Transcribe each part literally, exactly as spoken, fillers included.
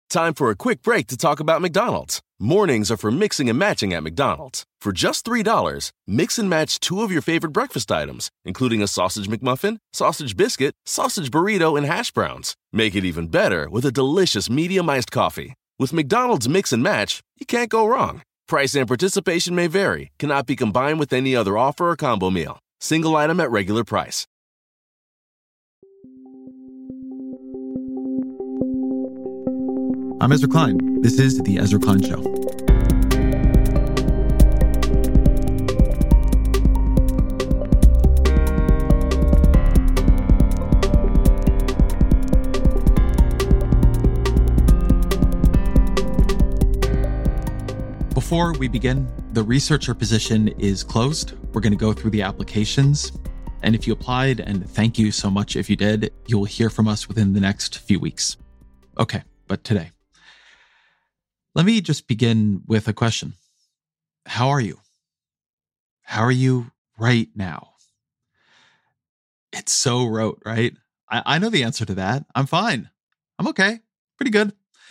Time for a quick break to talk about McDonald's. Mornings are for mixing and matching at McDonald's. For just three dollars, mix and match two of your favorite breakfast items, including a sausage McMuffin, sausage biscuit, sausage burrito, and hash browns. Make it even better with a delicious medium iced coffee. With McDonald's Mix and Match, you can't go wrong. Price and participation may vary. Cannot be combined with any other offer or combo meal. Single item at regular price. I'm Ezra Klein. This is The Ezra Klein Show. Before we begin, the researcher position is closed. We're going to go through the applications. And if you applied, and thank you so much if you did, you'll hear from us within the next few weeks. Okay, but today, let me just begin with a question. How are you? How are you right now? It's so rote, right? I, I know the answer to that. I'm fine. I'm okay. Pretty good.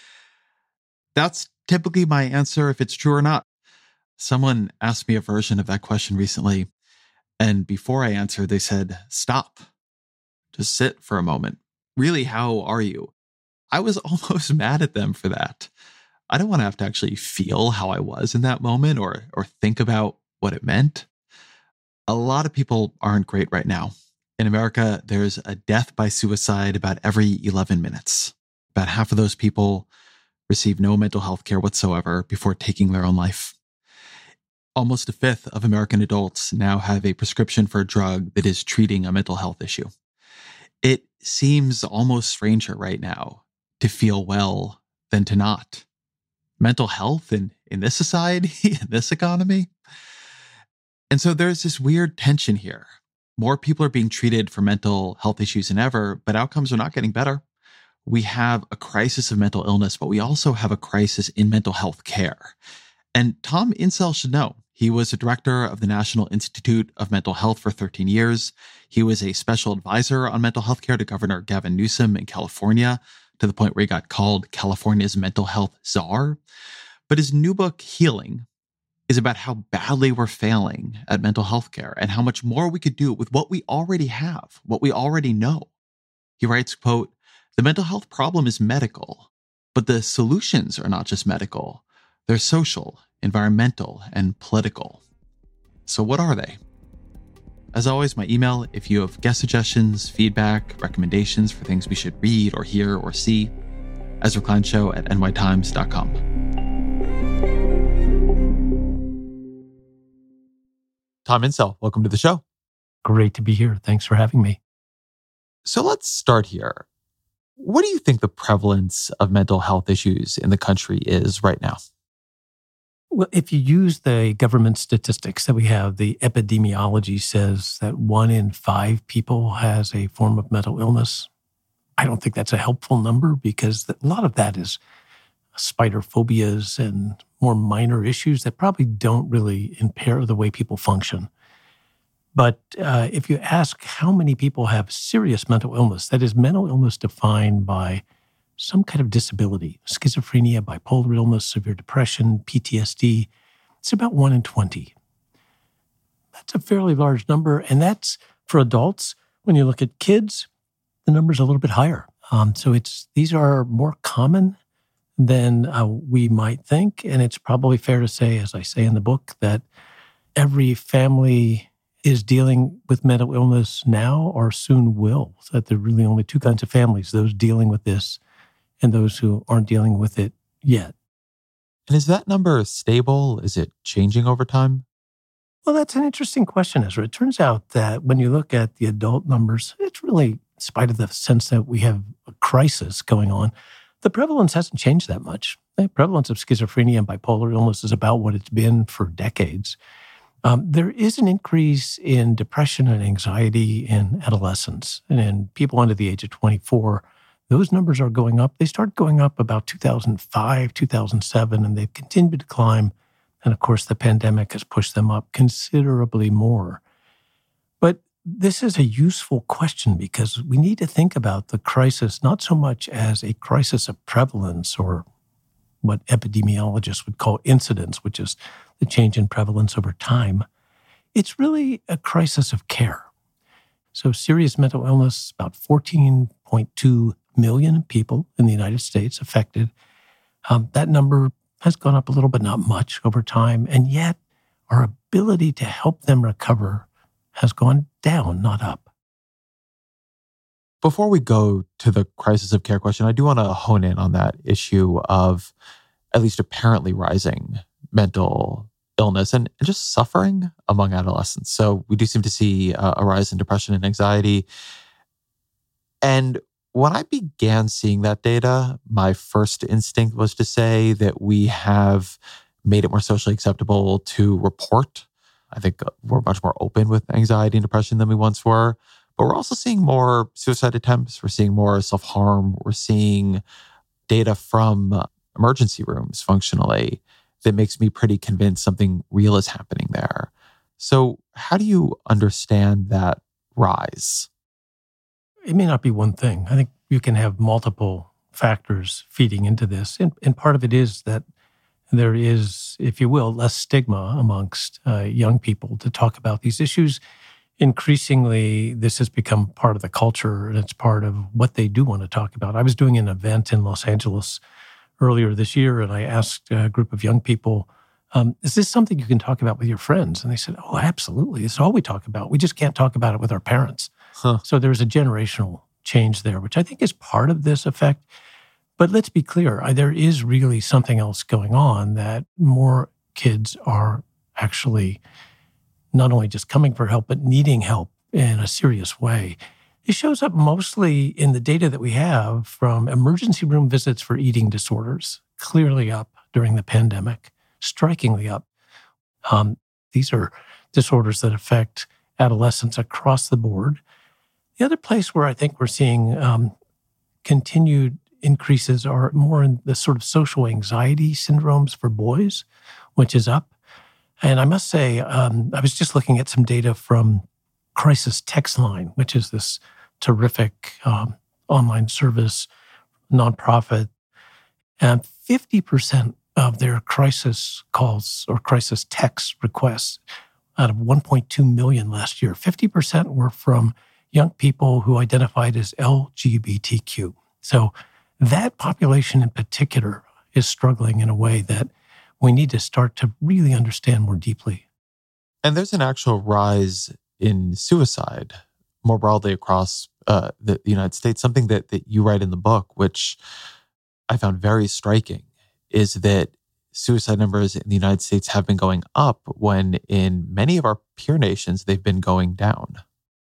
That's typically my answer if it's true or not. Someone asked me a version of that question recently, and before I answered, they said, stop. Just sit for a moment. Really, how are you? I was almost mad at them for that. I don't want to have to actually feel how I was in that moment or or think about what it meant. A lot of people aren't great right now. In America, there's a death by suicide about every eleven minutes. About half of those people receive no mental health care whatsoever before taking their own life. Almost a fifth of American adults now have a prescription for a drug that is treating a mental health issue. It seems almost stranger right now to feel well than to not. Mental health in, in this society, in this economy. And so there's this weird tension here. More people are being treated for mental health issues than ever, but outcomes are not getting better. We have a crisis of mental illness, but we also have a crisis in mental health care. And Tom Insel should know. He was a director of the National Institute of Mental Health for thirteen years. He was a special advisor on mental health care to Governor Gavin Newsom in California, to the point where he got called California's mental health czar. But his new book, Healing, is about how badly we're failing at mental health care and how much more we could do with what we already have, what we already know. He writes, quote, "The mental health problem is medical, but the solutions are not just medical. They're social, environmental, and political. So what are they?" As always, my email, if you have guest suggestions, feedback, recommendations for things we should read or hear or see, Ezra Klein Show at n y times dot com. Tom Insel, welcome to the show. Great to be here. Thanks for having me. So let's start here. What do you think the prevalence of mental health issues in the country is right now? Well, if you use the government statistics that we have, the epidemiology says that one in five people has a form of mental illness. I don't think that's a helpful number because a lot of that is spider phobias and more minor issues that probably don't really impair the way people function. But uh, if you ask how many people have serious mental illness, that is mental illness defined by some kind of disability, schizophrenia, bipolar illness, severe depression, P T S D, it's about one in twenty. That's a fairly large number. And that's for adults. When you look at kids, the number's a little bit higher. Um, so it's these are more common than uh, we might think. And it's probably fair to say, as I say in the book, that every family is dealing with mental illness now or soon will. So that there are really only two kinds of families, those dealing with this and those who aren't dealing with it yet. And is that number stable? Is it changing over time? Well, that's an interesting question, Ezra. It turns out that when you look at the adult numbers, it's really, in spite of the sense that we have a crisis going on, the prevalence hasn't changed that much. The prevalence of schizophrenia and bipolar illness is about what it's been for decades. Um, there is an increase in depression and anxiety in adolescents and in people under the age of twenty-four. Those numbers are going up. They started going up about two thousand five, two thousand seven, and they've continued to climb. And of course, the pandemic has pushed them up considerably more. But this is a useful question because we need to think about the crisis not so much as a crisis of prevalence or what epidemiologists would call incidence, which is the change in prevalence over time. It's really a crisis of care. So serious mental illness, about fourteen point two million people in the United States affected. Um, that number has gone up a little, but not much over time. And yet our ability to help them recover has gone down, not up. Before we go to the crisis of care question, I do want to hone in on that issue of at least apparently rising mental illness and just suffering among adolescents. So we do seem to see uh, a rise in depression and anxiety. And when I began seeing that data, my first instinct was to say that we have made it more socially acceptable to report. I think we're much more open with anxiety and depression than we once were. But we're also seeing more suicide attempts. We're seeing more self-harm. We're seeing data from emergency rooms functionally that makes me pretty convinced something real is happening there. So how do you understand that rise? It may not be one thing. I think you can have multiple factors feeding into this. And, and part of it is that there is, if you will, less stigma amongst uh, young people to talk about these issues. Increasingly, this has become part of the culture and it's part of what they do want to talk about. I was doing an event in Los Angeles earlier this year and I asked a group of young people, um, is this something you can talk about with your friends? And they said, oh, absolutely. It's all we talk about. We just can't talk about it with our parents. Huh. So there's a generational change there, which I think is part of this effect. But let's be clear, there is really something else going on that more kids are actually not only just coming for help, but needing help in a serious way. It shows up mostly in the data that we have from emergency room visits for eating disorders, clearly up during the pandemic, strikingly up. Um, these are disorders that affect adolescents across the board. The other place where I think we're seeing um, continued increases are more in the sort of social anxiety syndromes for boys, which is up. And I must say, um, I was just looking at some data from Crisis Text Line, which is this terrific um, online service, nonprofit. And fifty percent of their crisis calls or crisis text requests out of one point two million last year, fifty percent were from young people who identified as L G B T Q. So that population in particular is struggling in a way that we need to start to really understand more deeply. And there's an actual rise in suicide more broadly across uh, the, the United States. Something that, that you write in the book, which I found very striking, is that suicide numbers in the United States have been going up when in many of our peer nations, they've been going down.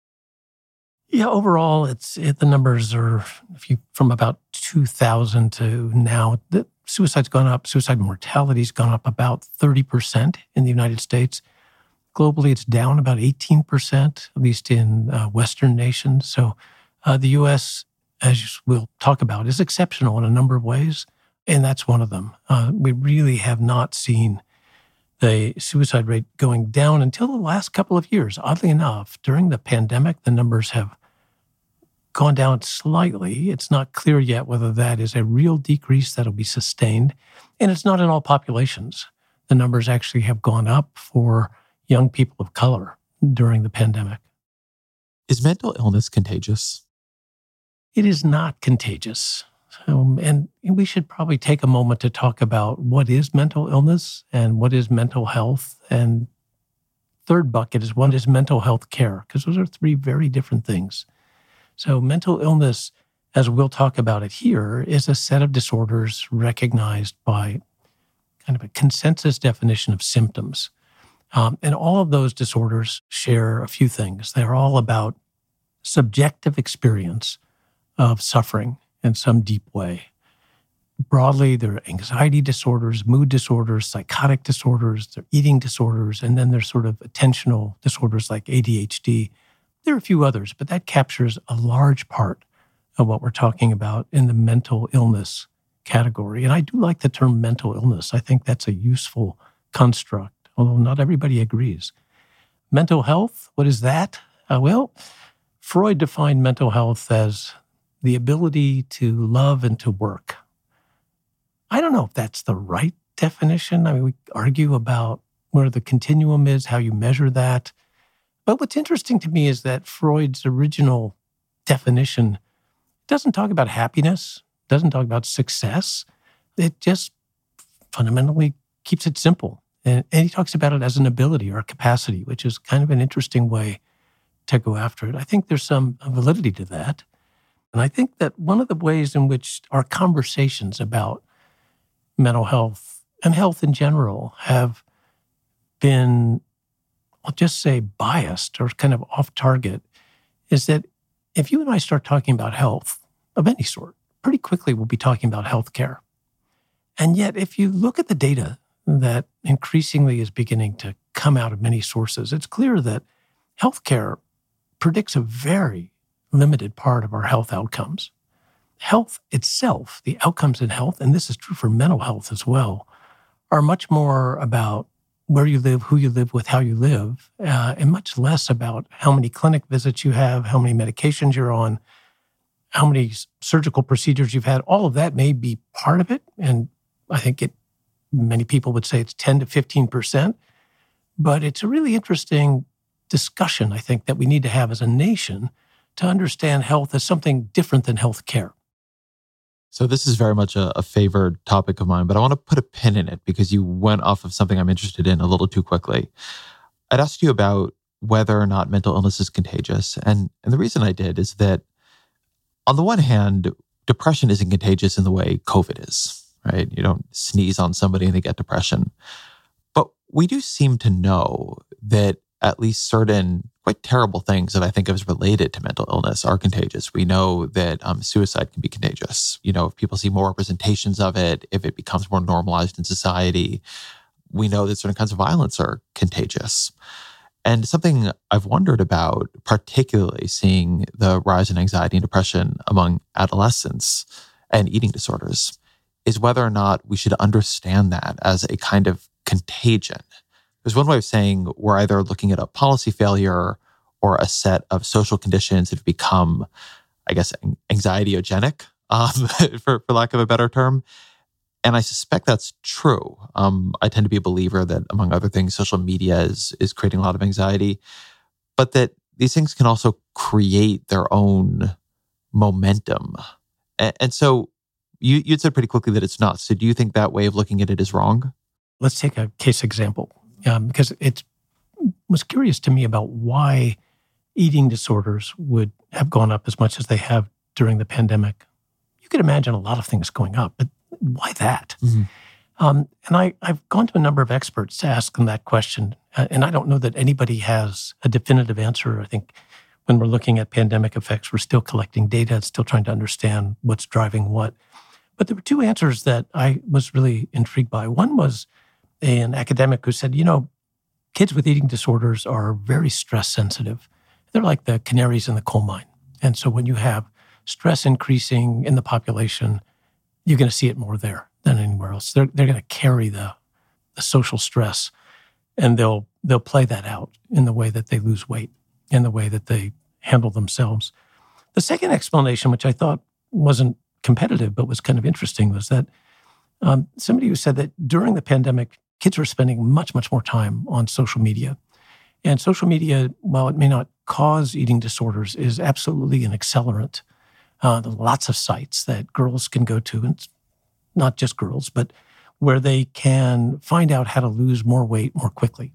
Yeah, overall, it's it, the numbers are if you, from about two thousand to now, the suicide's gone up. Suicide mortality's gone up about thirty percent in the United States. Globally, it's down about eighteen percent, at least in uh, Western nations. So uh, the U S, as we'll talk about, is exceptional in a number of ways, and that's one of them. Uh, we really have not seen the suicide rate going down until the last couple of years. Oddly enough, during the pandemic, the numbers have gone down slightly. It's not clear yet whether that is a real decrease that'll be sustained. And it's not in all populations. The numbers actually have gone up for young people of color during the pandemic. Is mental illness contagious? It is not contagious. Um, and we should probably take a moment to talk about what is mental illness and what is mental health. And third bucket is what is mental health care, because those are three very different things. So mental illness, as we'll talk about it here, is a set of disorders recognized by kind of a consensus definition of symptoms. Um, and all of those disorders share a few things. They're all about subjective experience of suffering in some deep way. Broadly, there are anxiety disorders, mood disorders, psychotic disorders, there are eating disorders, and then there's sort of attentional disorders like A D H D. There are a few others, but that captures a large part of what we're talking about in the mental illness category. And I do like the term mental illness. I think that's a useful construct, although not everybody agrees. Mental health, what is that? Uh, well, Freud defined mental health as the ability to love and to work. I don't know if that's the right definition. I mean, we argue about where the continuum is, how you measure that. But what's interesting to me is that Freud's original definition doesn't talk about happiness, doesn't talk about success. It just fundamentally keeps it simple. And, and he talks about it as an ability or a capacity, which is kind of an interesting way to go after it. I think there's some validity to that. And I think that one of the ways in which our conversations about mental health and health in general have been, I'll just say, biased or kind of off target is that if you and I start talking about health of any sort, pretty quickly we'll be talking about healthcare. And yet, if you look at the data that increasingly is beginning to come out of many sources, it's clear that healthcare predicts a very limited part of our health outcomes. Health itself, the outcomes in health, and this is true for mental health as well, are much more about where you live, who you live with, how you live, uh, and much less about how many clinic visits you have, how many medications you're on, how many surgical procedures you've had. All of that may be part of it, and I think it. Many people would say it's ten to fifteen percent, but it's a really interesting discussion, I think, that we need to have as a nation to understand health as something different than health care. So this is very much a, a favored topic of mine, but I want to put a pin in it because you went off of something I'm interested in a little too quickly. I'd asked you about whether or not mental illness is contagious. And, and the reason I did is that on the one hand, depression isn't contagious in the way COVID is, right? You don't sneeze on somebody and they get depression. But we do seem to know that at least certain quite terrible things that I think of as related to mental illness are contagious. We know that um, suicide can be contagious. You know, if people see more representations of it, if it becomes more normalized in society, we know that certain kinds of violence are contagious. And something I've wondered about, particularly seeing the rise in anxiety and depression among adolescents and eating disorders, is whether or not we should understand that as a kind of contagion. There's one way of saying we're either looking at a policy failure or a set of social conditions that have become, I guess, anxiety-ogenic, um, for, for lack of a better term. And I suspect that's true. Um, I tend to be a believer that, among other things, social media is, is creating a lot of anxiety, but that these things can also create their own momentum. And, and so you, you'd said pretty quickly that it's not. So do you think that way of looking at it is wrong? Let's take a case example. Um, because it was curious to me about why eating disorders would have gone up as much as they have during the pandemic. You could imagine a lot of things going up, but why that? Mm-hmm. Um, and I, I've gone to a number of experts to ask them that question, uh, and I don't know that anybody has a definitive answer. I think when we're looking at pandemic effects, we're still collecting data, still trying to understand what's driving what. But there were two answers that I was really intrigued by. One was an academic who said, you know, kids with eating disorders are very stress sensitive. They're like the canaries in the coal mine. And so when you have stress increasing in the population, you're going to see it more there than anywhere else. They're they're going to carry the, the social stress, and they'll they'll play that out in the way that they lose weight, in the way that they handle themselves. The second explanation, which I thought wasn't competitive but was kind of interesting, was that um, somebody who said that during the pandemic, kids were spending much, much more time on social media. And social media, while it may not cause eating disorders, is absolutely an accelerant. Uh, there are lots of sites that girls can go to, and not just girls, but where they can find out how to lose more weight more quickly.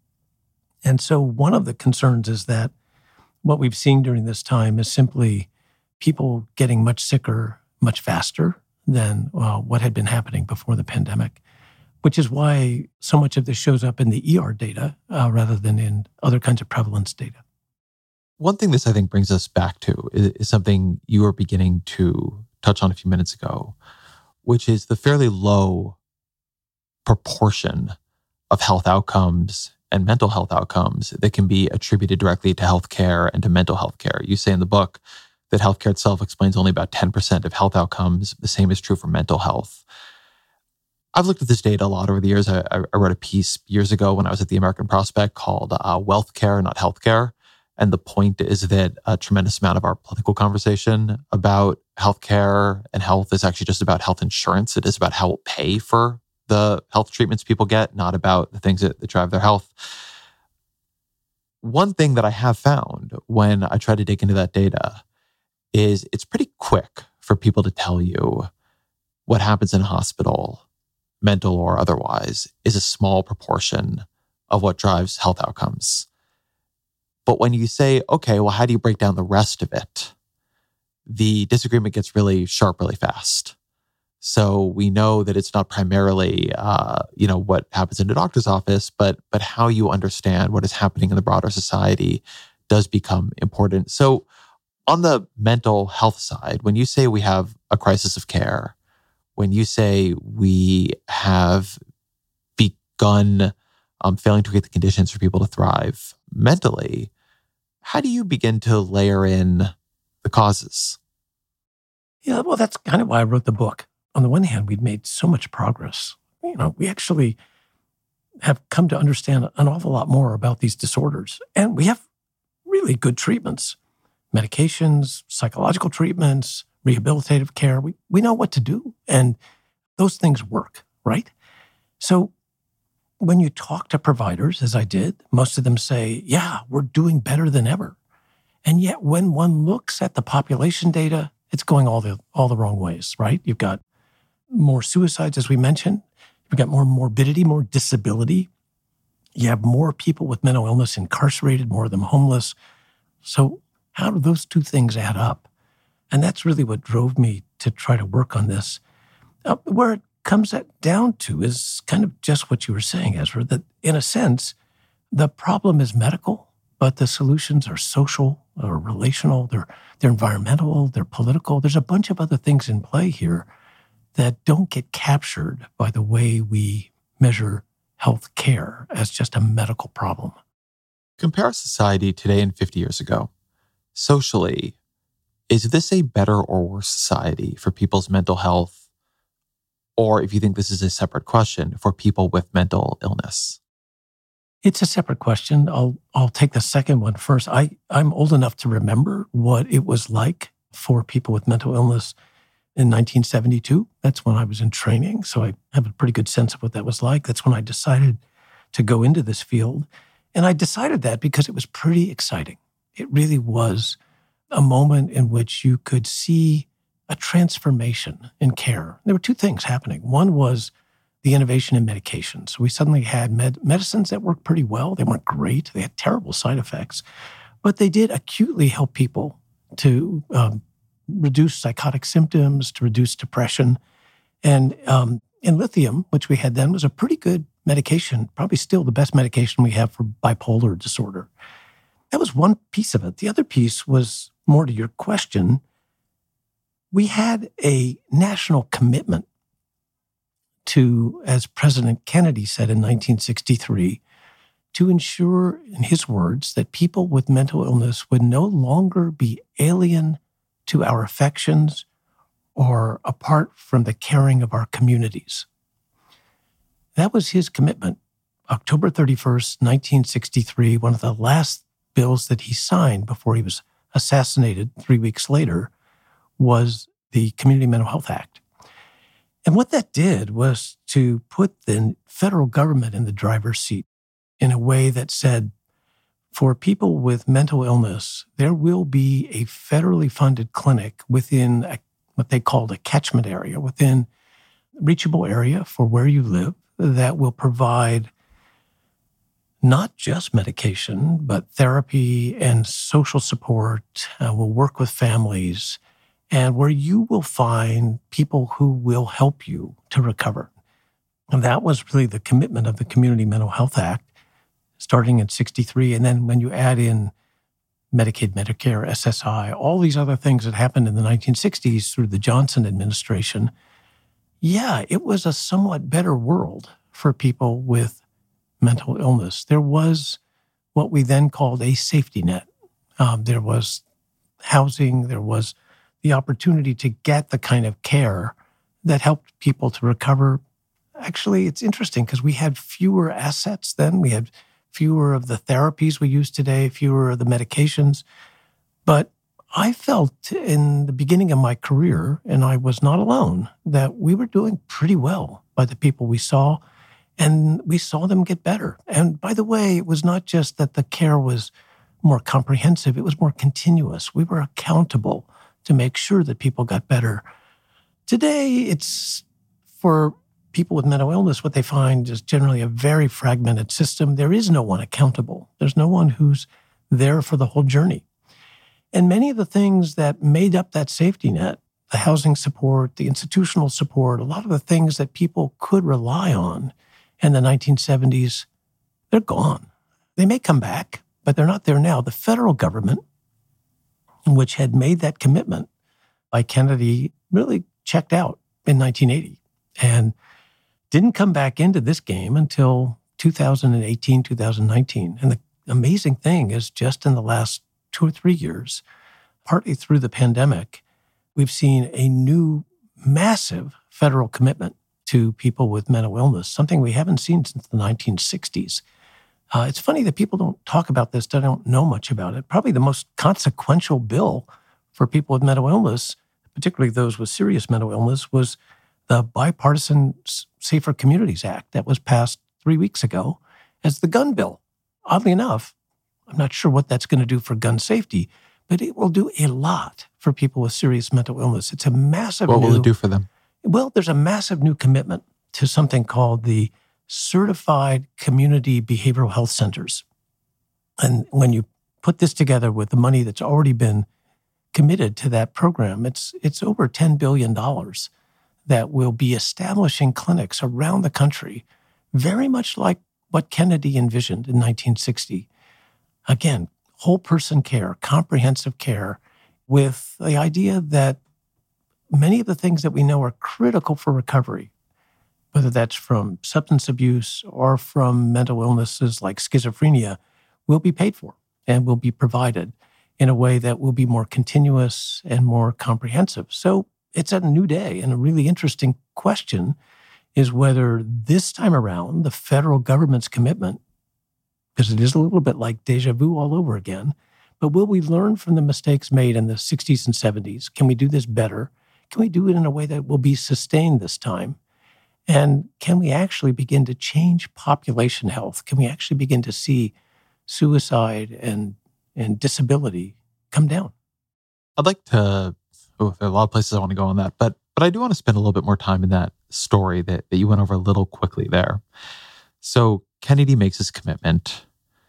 And so one of the concerns is that what we've seen during this time is simply people getting much sicker much faster than uh, what had been happening before the pandemic, which is why so much of this shows up in the E R data uh, rather than in other kinds of prevalence data. One thing this, I think, brings us back to is, is something you were beginning to touch on a few minutes ago, which is the fairly low proportion of health outcomes and mental health outcomes that can be attributed directly to healthcare and to mental health care. You say in the book that healthcare itself explains only about ten percent of health outcomes. The same is true for mental health. I've looked at this data a lot over the years. I, I wrote a piece years ago when I was at the American Prospect called uh, Wealth Care, Not Healthcare. And the point is that a tremendous amount of our political conversation about healthcare and health is actually just about health insurance. It is about how we'll pay for the health treatments people get, not about the things that, that drive their health. One thing that I have found when I try to dig into that data is it's pretty quick for people to tell you what happens in a hospital, mental or otherwise, is a small proportion of what drives health outcomes. But when you say, okay, well, how do you break down the rest of it? The disagreement gets really sharp really fast. So we know that it's not primarily, uh, you know, what happens in the doctor's office, but but how you understand what is happening in the broader society does become important. So on the mental health side, when you say we have a crisis of care, when you say we have begun um, failing to create the conditions for people to thrive mentally, how do you begin to layer in the causes? Yeah, well, that's kind of why I wrote the book. On the one hand, we'd made so much progress. You know, we actually have come to understand an awful lot more about these disorders. And we have really good treatments, medications, psychological treatments, rehabilitative care. We, we know what to do. And those things work, right? So when you talk to providers, as I did, most of them say, yeah, we're doing better than ever. And yet when one looks at the population data, it's going all the all the wrong ways, right? You've got more suicides, as we mentioned. You've got more morbidity, more disability. You have more people with mental illness incarcerated, more of them homeless. So how do those two things add up? And that's really what drove me to try to work on this. Uh, where it comes down to is kind of just what you were saying, Ezra, that in a sense, the problem is medical, but the solutions are social or relational, they're, they're environmental, they're political. There's a bunch of other things in play here that don't get captured by the way we measure health care as just a medical problem. Compare society today and fifty years ago. Socially, is this a better or worse society for people's mental health? Or if you think this is a separate question, for people with mental illness? It's a separate question. I'll I'll take the second one first. I, I'm old enough to remember what it was like for people with mental illness in nineteen seventy-two. That's when I was in training. So I have a pretty good sense of what that was like. That's when I decided to go into this field. And I decided that because it was pretty exciting. It really was a moment in which you could see a transformation in care. There were two things happening. One was the innovation in medications. We suddenly had med- medicines that worked pretty well. They weren't great. They had terrible side effects, but they did acutely help people to um, reduce psychotic symptoms, to reduce depression. And, um, and lithium, which we had then, was a pretty good medication, probably still the best medication we have for bipolar disorder. That was one piece of it. The other piece was more to your question. We had a national commitment to, as President Kennedy said in nineteen sixty-three, to ensure, in his words, that people with mental illness would no longer be alien to our affections or apart from the caring of our communities. That was his commitment. October thirty-first, nineteen sixty-three, one of the last bills that he signed before he was assassinated three weeks later, was the Community Mental Health Act. And what that did was to put the federal government in the driver's seat in a way that said, for people with mental illness, there will be a federally funded clinic within a, what they called a catchment area, within a reachable area for where you live, that will provide not just medication, but therapy and social support, uh, will work with families, and where you will find people who will help you to recover. And that was really the commitment of the Community Mental Health Act, starting in sixty-three. And then when you add in Medicaid, Medicare, S S I, all these other things that happened in the nineteen sixties through the Johnson administration, yeah, it was a somewhat better world for people with mental illness. There was what we then called a safety net. Um, there was housing, there was the opportunity to get the kind of care that helped people to recover. Actually, it's interesting because we had fewer assets then. We had fewer of the therapies we use today, fewer of the medications. But I felt in the beginning of my career, and I was not alone, that we were doing pretty well by the people we saw, and we saw them get better. And by the way, it was not just that the care was more comprehensive, it was more continuous. We were accountable to make sure that people got better. Today, it's for people with mental illness, what they find is generally a very fragmented system. There is no one accountable. There's no one who's there for the whole journey. And many of the things that made up that safety net, the housing support, the institutional support, a lot of the things that people could rely on in the nineteen seventies, they're gone. They may come back, but they're not there now. The federal government, which had made that commitment by Kennedy, really checked out in nineteen eighty and didn't come back into this game until two thousand eighteen, two thousand nineteen. And the amazing thing is just in the last two or three years, partly through the pandemic, we've seen a new massive federal commitment to people with mental illness, something we haven't seen since the nineteen sixties. Uh, it's funny that people don't talk about this, they don't know much about it. Probably the most consequential bill for people with mental illness, particularly those with serious mental illness, was the Bipartisan Safer Communities Act that was passed three weeks ago as the gun bill. Oddly enough, I'm not sure what that's going to do for gun safety, but it will do a lot for people with serious mental illness. It's a massive What new, will it do for them? Well, there's a massive new commitment to something called the Certified Community Behavioral Health Centers. And when you put this together with the money that's already been committed to that program, it's it's over ten billion dollars that will be establishing clinics around the country, very much like what Kennedy envisioned in nineteen sixty. Again, whole person care, comprehensive care, with the idea that many of the things that we know are critical for recovery, whether that's from substance abuse or from mental illnesses like schizophrenia, will be paid for and will be provided in a way that will be more continuous and more comprehensive. So it's a new day, and a really interesting question is whether this time around the federal government's commitment, because it is a little bit like deja vu all over again, but will we learn from the mistakes made in the sixties and seventies? Can we do this better? Can we do it in a way that will be sustained this time? And can we actually begin to change population health? Can we actually begin to see suicide and, and disability come down? I'd like to, oh, there are a lot of places I want to go on that, but but I do want to spend a little bit more time in that story that, that you went over a little quickly there. So Kennedy makes his commitment,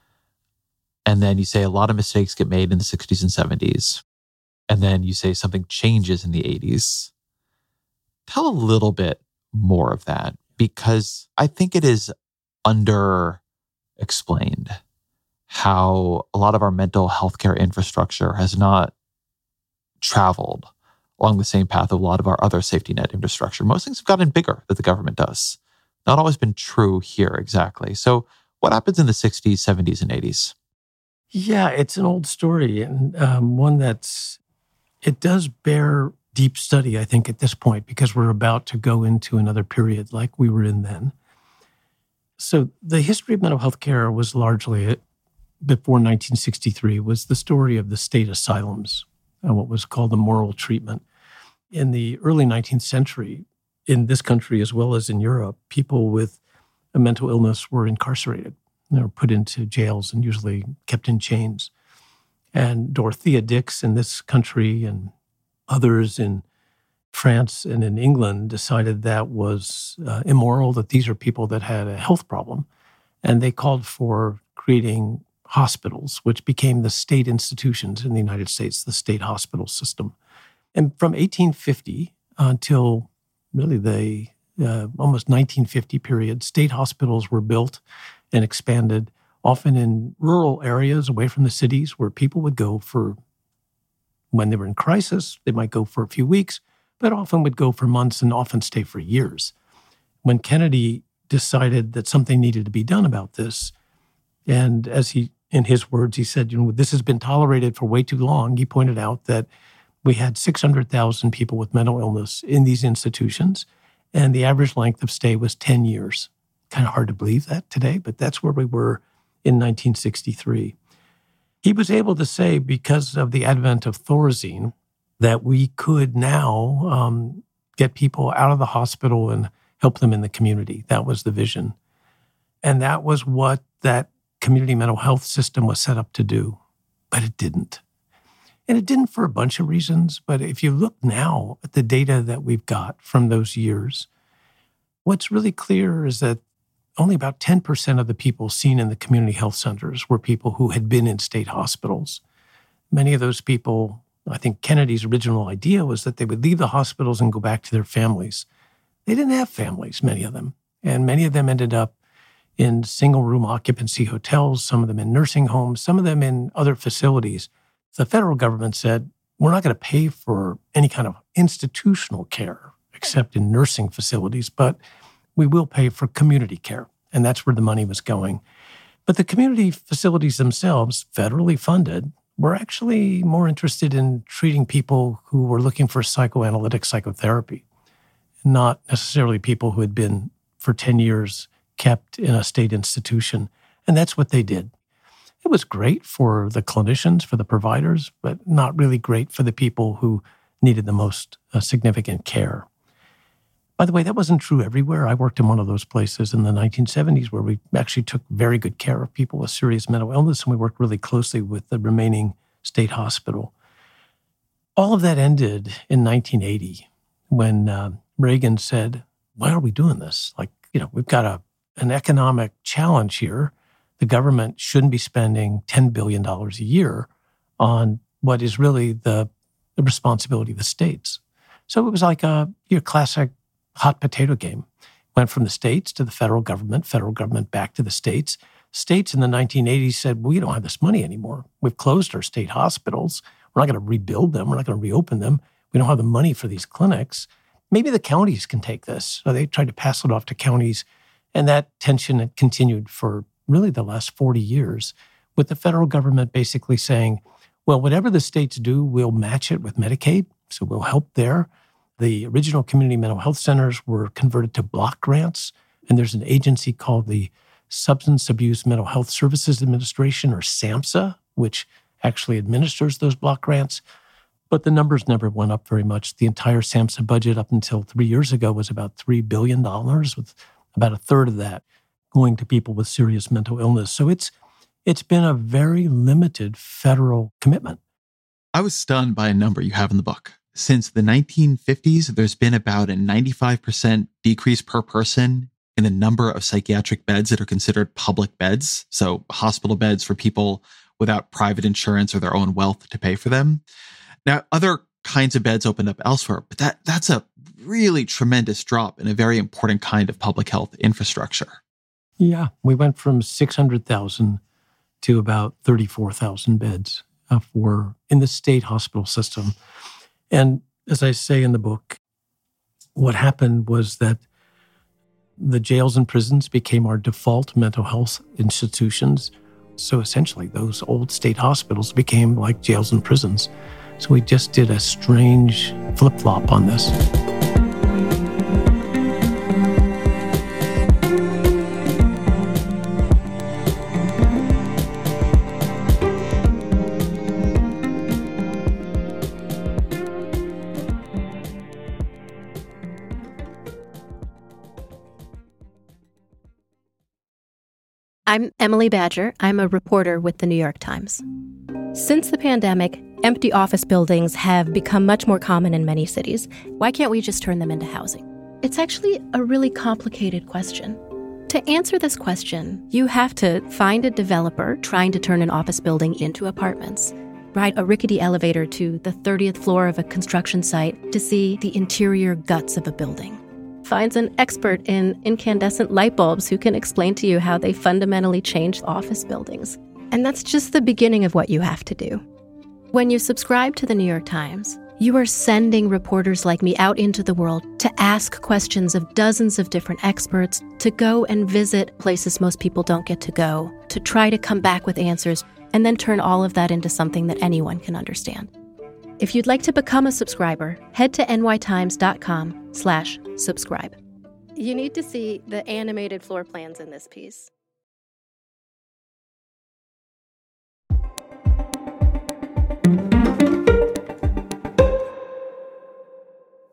and then you say a lot of mistakes get made in the sixties and seventies, and then you say something changes in the eighties. Tell a little bit more of that, because I think it is under explained how a lot of our mental health care infrastructure has not traveled along the same path of a lot of our other safety net infrastructure. Most things have gotten bigger that the government does. Not always been true here exactly. So what happens in the sixties, seventies, and eighties? Yeah, it's an old story, and um, one that's, it does bear deep study, I think, at this point, because we're about to go into another period like we were in then. So the history of mental health care was largely, before nineteen sixty-three, was the story of the state asylums and what was called the moral treatment. In the early nineteenth century, in this country as well as in Europe, people with a mental illness were incarcerated. They were put into jails and usually kept in chains. And Dorothea Dix in this country and others in France and in England decided that was uh, immoral, that these are people that had a health problem. And they called for creating hospitals, which became the state institutions in the United States, the state hospital system. And from eighteen fifty until really the uh, almost nineteen fifty period, state hospitals were built and expanded, often in rural areas away from the cities where people would go for, when they were in crisis, they might go for a few weeks, but often would go for months and often stay for years. When Kennedy decided that something needed to be done about this, and as he, in his words, he said, you know, this has been tolerated for way too long. He pointed out that we had six hundred thousand people with mental illness in these institutions, and the average length of stay was ten years. Kind of hard to believe that today, but that's where we were in nineteen sixty-three. He was able to say, because of the advent of Thorazine, that we could now um, get people out of the hospital and help them in the community. That was the vision. And that was what that community mental health system was set up to do. But it didn't. And it didn't for a bunch of reasons. But if you look now at the data that we've got from those years, what's really clear is that only about ten percent of the people seen in the community health centers were people who had been in state hospitals. Many of those people, I think Kennedy's original idea was that they would leave the hospitals and go back to their families. They didn't have families, many of them. And many of them ended up in single-room occupancy hotels, some of them in nursing homes, some of them in other facilities. The federal government said, we're not going to pay for any kind of institutional care, except in nursing facilities, but we will pay for community care. And that's where the money was going. But the community facilities themselves, federally funded, were actually more interested in treating people who were looking for psychoanalytic psychotherapy, not necessarily people who had been for ten years kept in a state institution. And that's what they did. It was great for the clinicians, for the providers, but not really great for the people who needed the most uh, significant care. By the way, that wasn't true everywhere. I worked in one of those places in the nineteen seventies where we actually took very good care of people with serious mental illness, and we worked really closely with the remaining state hospital. All of that ended in nineteen eighty when uh, Reagan said, why are we doing this? Like, you know, we've got a an economic challenge here. The government shouldn't be spending ten billion dollars a year on what is really the, the responsibility of the states. So it was like a your classic hot potato game. Went from the states to the federal government, federal government back to the states. States in the nineteen eighties said, we don't have this money anymore. We've closed our state hospitals. We're not going to rebuild them. We're not going to reopen them. We don't have the money for these clinics. Maybe the counties can take this. So they tried to pass it off to counties. And that tension had continued for really the last forty years, with the federal government basically saying, well, whatever the states do, we'll match it with Medicaid. So we'll help there. The original community mental health centers were converted to block grants. And there's an agency called the Substance Abuse Mental Health Services Administration, or SAMHSA, which actually administers those block grants. But the numbers never went up very much. The entire SAMHSA budget up until three years ago was about three billion dollars, with about a third of that going to people with serious mental illness. So it's it's been a very limited federal commitment. I was stunned by a number you have in the book. Since the nineteen fifties, there's been about a ninety-five percent decrease per person in the number of psychiatric beds that are considered public beds. So hospital beds for people without private insurance or their own wealth to pay for them. Now, other kinds of beds opened up elsewhere, but that that's a really tremendous drop in a very important kind of public health infrastructure. Yeah, we went from six hundred thousand to about thirty-four thousand beds uh, for in the state hospital system. And as I say in the book, what happened was that the jails and prisons became our default mental health institutions. So essentially, those old state hospitals became like jails and prisons. So we just did a strange flip-flop on this. I'm Emily Badger. I'm a reporter with the New York Times. Since the pandemic, empty office buildings have become much more common in many cities. Why can't we just turn them into housing? It's actually a really complicated question. To answer this question, you have to find a developer trying to turn an office building into apartments, ride a rickety elevator to the thirtieth floor of a construction site to see the interior guts of a building. Finds an expert in incandescent light bulbs who can explain to you how they fundamentally change office buildings. And that's just the beginning of what you have to do. When you subscribe to the New York Times, you are sending reporters like me out into the world to ask questions of dozens of different experts, to go and visit places most people don't get to go, to try to come back with answers, and then turn all of that into something that anyone can understand. If you'd like to become a subscriber, head to nytimes.com slash subscribe. You need to see the animated floor plans in this piece.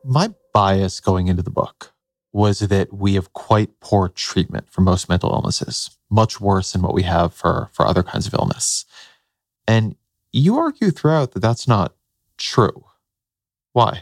My bias going into the book was that we have quite poor treatment for most mental illnesses, much worse than what we have for, for other kinds of illness. And you argue throughout that that's not true. Why?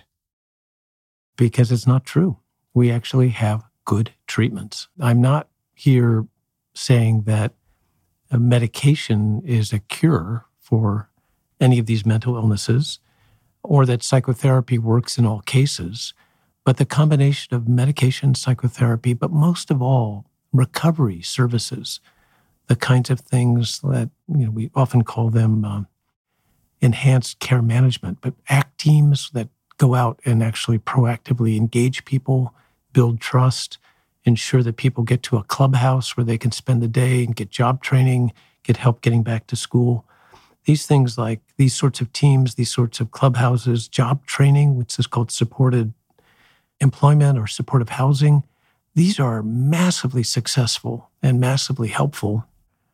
Because it's not true. We actually have good treatments. I'm not here saying that a medication is a cure for any of these mental illnesses or that psychotherapy works in all cases. But the combination of medication, psychotherapy, but most of all, recovery services, the kinds of things that, you know, we often call them um, enhanced care management, but ACT teams that go out and actually proactively engage people, build trust, ensure that people get to a clubhouse where they can spend the day and get job training, get help getting back to school. These things like these sorts of teams, these sorts of clubhouses, job training, which is called supported employment or supportive housing, these are massively successful and massively helpful.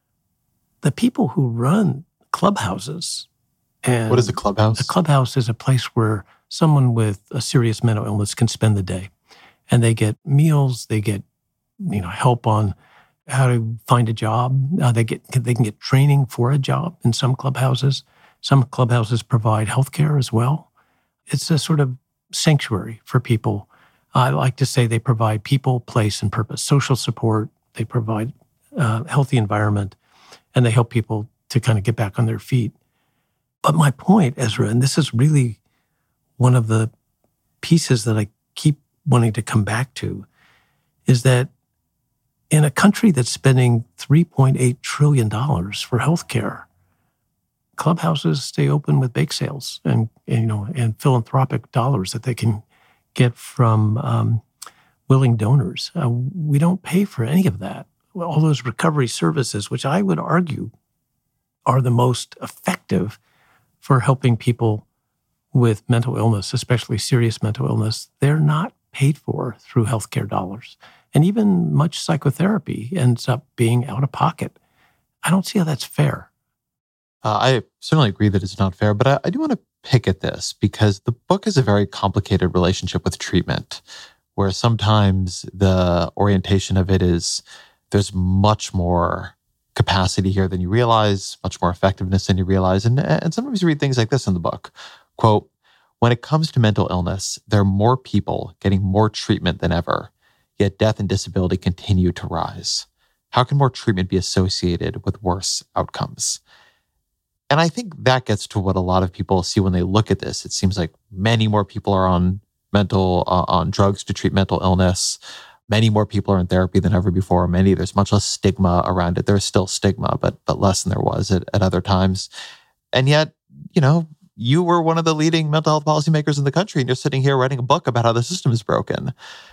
The people who run clubhouses and... What is a clubhouse? A clubhouse is a place where someone with a serious mental illness can spend the day. And they get meals, they get, you know, help on how to find a job. Uh, they get they can get training for a job in some clubhouses. Some clubhouses provide healthcare as well. It's a sort of sanctuary for people. I like to say they provide people, place, and purpose, social support. They provide a healthy environment, and they help people to kind of get back on their feet. But my point, Ezra, and this is really one of the pieces that I keep wanting to come back to, is that in a country that's spending three point eight trillion dollars for healthcare, clubhouses stay open with bake sales and, and you know and philanthropic dollars that they can get from um, willing donors. Uh, we don't pay for any of that. All those recovery services, which I would argue are the most effective for helping people with mental illness, especially serious mental illness, they're not paid for through healthcare dollars. And even much psychotherapy ends up being out of pocket. I don't see how that's fair. Uh, I certainly agree that it's not fair, but I, I do want to pick at this because the book is a very complicated relationship with treatment, where sometimes the orientation of it is there's much more capacity here than you realize, much more effectiveness than you realize. And, and sometimes you read things like this in the book. Quote, "When it comes to mental illness, there are more people getting more treatment than ever, yet death and disability continue to rise. How can more treatment be associated with worse outcomes?" And I think that gets to what a lot of people see when they look at this. It seems like many more people are on mental, uh, on drugs to treat mental illness. Many more people are in therapy than ever before. Many, there's much less stigma around it. There's still stigma, but but less than there was at, at other times. And yet, you know, you were one of the leading mental health policymakers in the country, and you're sitting here writing a book about how the system is broken.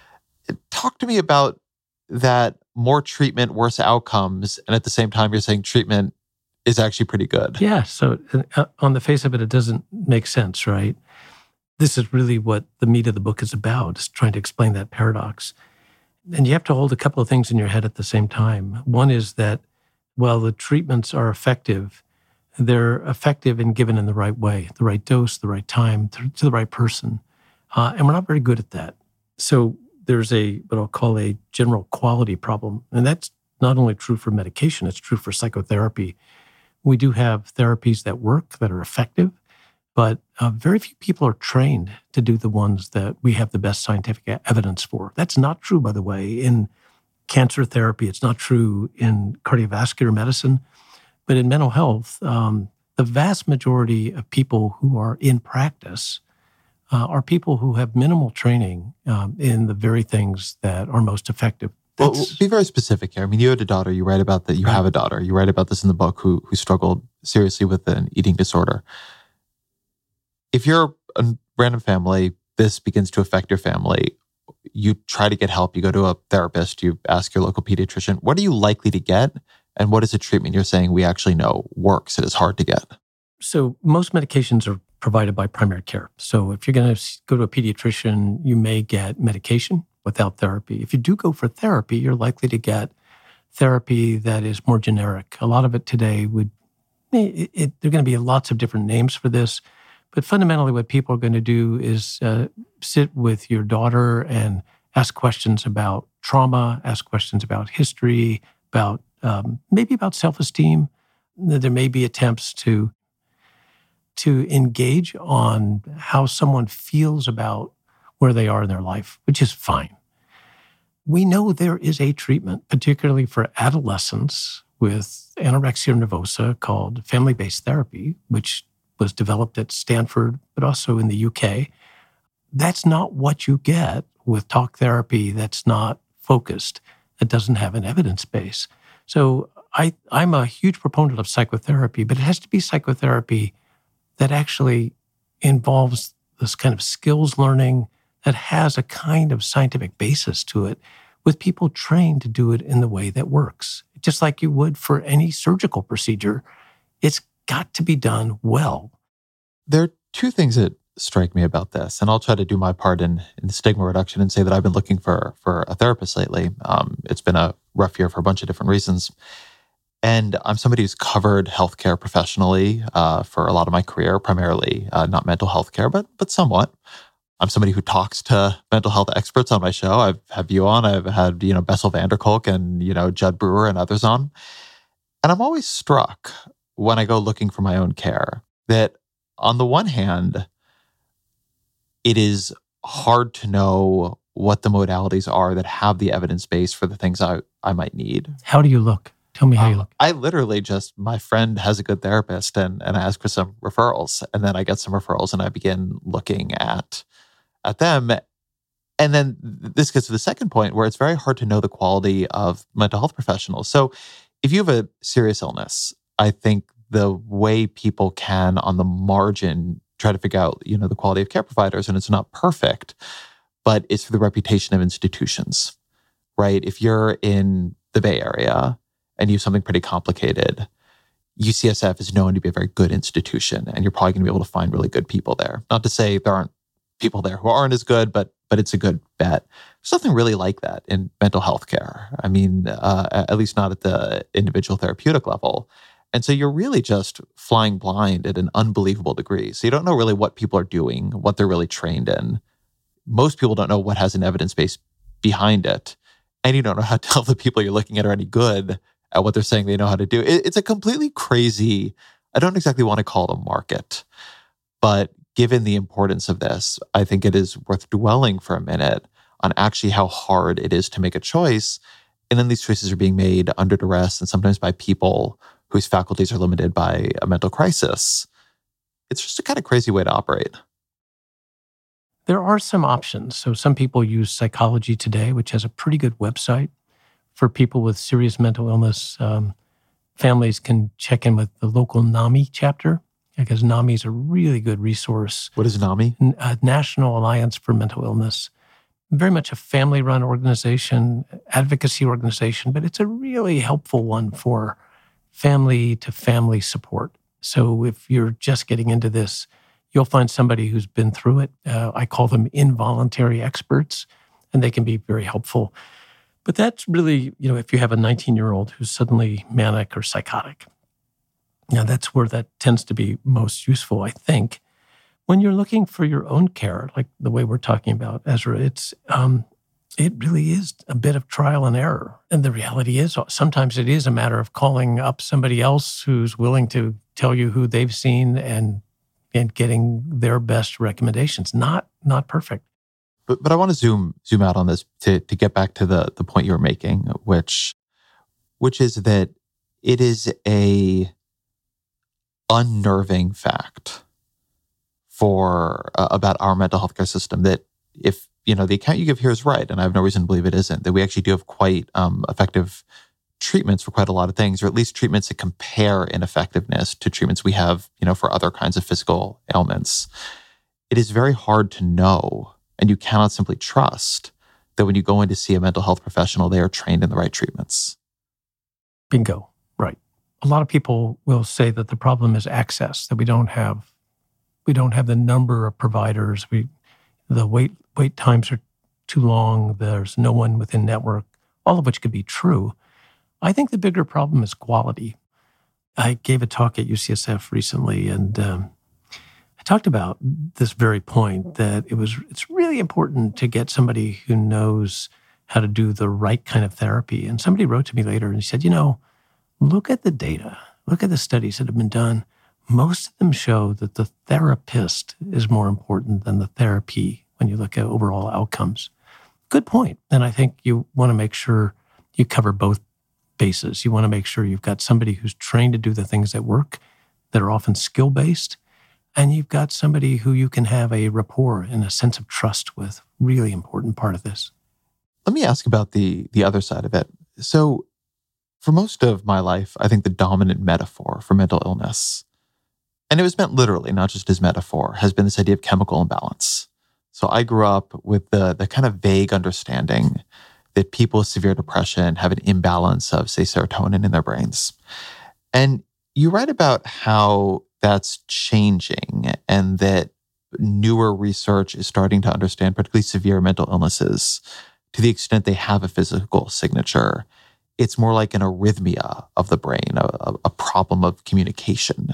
Talk to me about that more treatment, worse outcomes, and at the same time, you're saying treatment is actually pretty good. Yeah, so uh, on the face of it, it doesn't make sense, right? This is really what the meat of the book is about, is trying to explain that paradox. And you have to hold a couple of things in your head at the same time. One is that while the treatments are effective, they're effective and given in the right way, the right dose, the right time, to, to the right person. Uh, and we're not very good at that. So there's a, what I'll call a general quality problem. And that's not only true for medication, it's true for psychotherapy. We do have therapies that work, that are effective, but uh, very few people are trained to do the ones that we have the best scientific evidence for. That's not true, by the way, in cancer therapy. It's not true in cardiovascular medicine. But in mental health, um, the vast majority of people who are in practice uh, are people who have minimal training um, in the very things that are most effective. Well, be very specific here. I mean, you had a daughter. You write about that. You right. have a daughter. You write about this in the book who who struggled seriously with an eating disorder. If you're a random family, this begins to affect your family. You try to get help. You go to a therapist. You ask your local pediatrician. What are you likely to get? And what is a treatment you're saying we actually know works? It is hard to get. So most medications are provided by primary care. So if you're going to go to a pediatrician, you may get medication without therapy. If you do go for therapy, you're likely to get therapy that is more generic. A lot of it today would, it, it, there are going to be lots of different names for this, But fundamentally, what people are going to do is uh, sit with your daughter and ask questions about trauma, ask questions about history, about um, maybe about self-esteem. There may be attempts to to engage on how someone feels about where they are in their life, which is fine. We know there is a treatment, particularly for adolescents with anorexia nervosa, called family-based therapy, which was developed at Stanford, but also in the U K. That's not what you get with talk therapy that's not focused, that doesn't have an evidence base. So I, I'm a huge proponent of psychotherapy, but it has to be psychotherapy that actually involves this kind of skills learning that has a kind of scientific basis to it, with people trained to do it in the way that works. Just like you would for any surgical procedure, it's got to be done well. There are two things that strike me about this, and I'll try to do my part in, in stigma reduction and say that I've been looking for, for a therapist lately. Um, it's been a rough year for a bunch of different reasons. And I'm somebody who's covered healthcare professionally uh, for a lot of my career, primarily uh, not mental health care, but but somewhat. I'm somebody who talks to mental health experts on my show. I've had you on. I've had, you know, Bessel van der Kolk and, you know, Judd Brewer and others on. And I'm always struck when I go looking for my own care that on the one hand, it is hard to know what the modalities are that have the evidence base for the things I, I might need. How do you look? Tell me how you Um, look. I literally just, my friend has a good therapist and, and I ask for some referrals. And then I get some referrals and I begin looking at, at them. And then this gets to the second point where it's very hard to know the quality of mental health professionals. So if you have a serious illness, I think the way people can on the margin try to figure out, you know, the quality of care providers, and it's not perfect, but it's for the reputation of institutions, right? If you're in the Bay Area and you have something pretty complicated, U C S F is known to be a very good institution, and you're probably going to be able to find really good people there. Not to say there aren't people there who aren't as good, but but it's a good bet. There's nothing really like that in mental health care. I mean, uh, at least not at the individual therapeutic level. And so you're really just flying blind at an unbelievable degree. So you don't know really what people are doing, what they're really trained in. Most people don't know what has an evidence base behind it. And you don't know how to tell the people you're looking at are any good at what they're saying they know how to do. It, it's a completely crazy, I don't exactly want to call it a market, but given the importance of this, I think it is worth dwelling for a minute on actually how hard it is to make a choice. And then these choices are being made under duress and sometimes by people whose faculties are limited by a mental crisis. It's just a kind of crazy way to operate. There are some options. So some people use Psychology Today, which has a pretty good website for people with serious mental illness. Um, families can check in with the local NAMI chapter, because NAMI is a really good resource. What is NAMI? A National Alliance for Mental Illness. Very much a family-run organization, advocacy organization, but it's a really helpful one for family-to-family support. So if you're just getting into this, you'll find somebody who's been through it. Uh, I call them involuntary experts, and they can be very helpful. But that's really, you know, if you have a nineteen-year-old who's suddenly manic or psychotic, now that's where that tends to be most useful, I think. When you're looking for your own care, like the way we're talking about, Ezra, it's um, it really is a bit of trial and error. And the reality is sometimes it is a matter of calling up somebody else who's willing to tell you who they've seen and and getting their best recommendations. Not not perfect. But but I want to zoom zoom out on this to to get back to the the point you were making, which which is that it is a unnerving fact for uh, about our mental health care system that if, you know, the account you give here is right, and I have no reason to believe it isn't, that we actually do have quite um, effective treatments for quite a lot of things, or at least treatments that compare in effectiveness to treatments we have, you know, for other kinds of physical ailments. It is very hard to know, and you cannot simply trust that when you go in to see a mental health professional, they are trained in the right treatments. Bingo. Right. A lot of people will say that the problem is access, that we don't have we don't have the number of providers. We the wait wait times are too long. There's no one within network, all of which could be true. I think the bigger problem is quality. I gave a talk at U C S F recently, and um, I talked about this very point, that it was it's really important to get somebody who knows how to do the right kind of therapy. And somebody wrote to me later and he said, you know, look at the data, look at the studies that have been done. Most of them show that the therapist is more important than the therapy when you look at overall outcomes. Good point. And I think you want to make sure you cover both bases. You want to make sure you've got somebody who's trained to do the things that work, that are often skill-based, and you've got somebody who you can have a rapport and a sense of trust with. Really important part of this. Let me ask about the the other side of it. So for most of my life, I think the dominant metaphor for mental illness, and it was meant literally, not just as metaphor, has been this idea of chemical imbalance. So I grew up with the the kind of vague understanding that people with severe depression have an imbalance of, say, serotonin in their brains. And you write about how that's changing and that newer research is starting to understand particularly severe mental illnesses to the extent they have a physical signature. It's more like an arrhythmia of the brain, a, a problem of communication.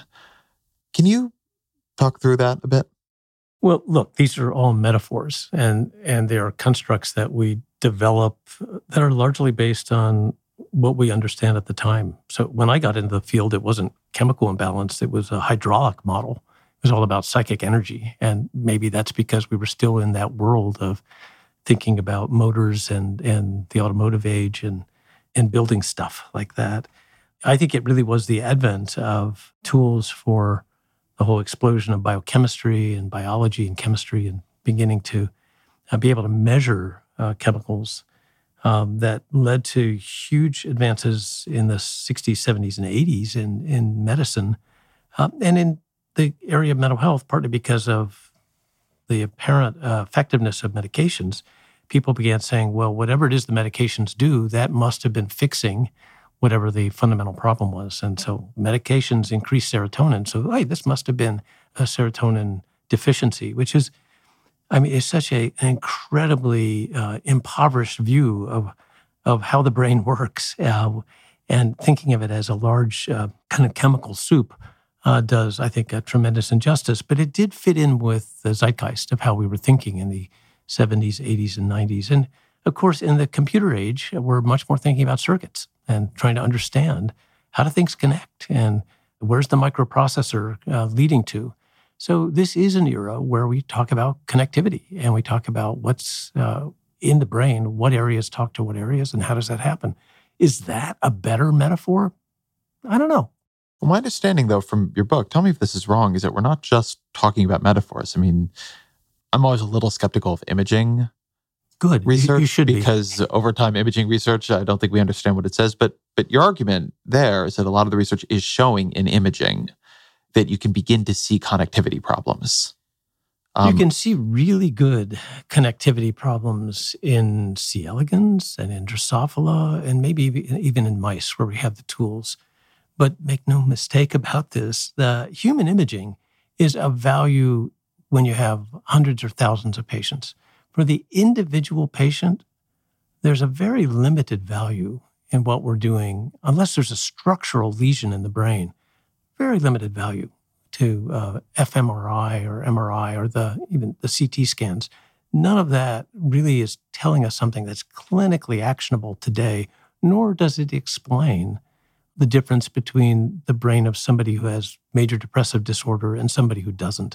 Can you talk through that a bit? Well, look, these are all metaphors, and and they are constructs that we develop that are largely based on what we understand at the time. So when I got into the field, it wasn't chemical imbalance. It was a hydraulic model. It was all about psychic energy. And maybe that's because we were still in that world of thinking about motors and, and the automotive age and, and building stuff like that. I think it really was the advent of tools for the whole explosion of biochemistry and biology and chemistry and beginning to uh, be able to measure uh, chemicals um, that led to huge advances in the sixties, seventies, and eighties in, in medicine uh, and in the area of mental health, partly because of the apparent uh, effectiveness of medications. People began saying, well, whatever it is the medications do, that must have been fixing whatever the fundamental problem was. And so medications increase serotonin. So, hey, this must have been a serotonin deficiency, which is, I mean, it's such a, an incredibly uh, impoverished view of of how the brain works. Uh, and thinking of it as a large uh, kind of chemical soup uh, does, I think, a tremendous injustice. But it did fit in with the zeitgeist of how we were thinking in the seventies, eighties, and nineties. And of course, in the computer age, we're much more thinking about circuits and trying to understand how do things connect and where's the microprocessor uh, leading to. So this is an era where we talk about connectivity and we talk about what's uh, in the brain, what areas talk to what areas, and how does that happen. Is that a better metaphor? I don't know. Well, my understanding, though, from your book, tell me if this is wrong, is that we're not just talking about metaphors. I mean, I'm always a little skeptical of imaging Good. research you should because be. over time, imaging research, I don't think we understand what it says. But but your argument there is that a lot of the research is showing in imaging that you can begin to see connectivity problems. Um, you can see really good connectivity problems in C. elegans and in Drosophila and maybe even in mice where we have the tools. But make no mistake about this, the human imaging is of value when you have hundreds or thousands of patients. For the individual patient, there's a very limited value in what we're doing, unless there's a structural lesion in the brain. Very limited value to uh, fMRI or M R I or the even the C T scans. None of that really is telling us something that's clinically actionable today, nor does it explain the difference between the brain of somebody who has major depressive disorder and somebody who doesn't.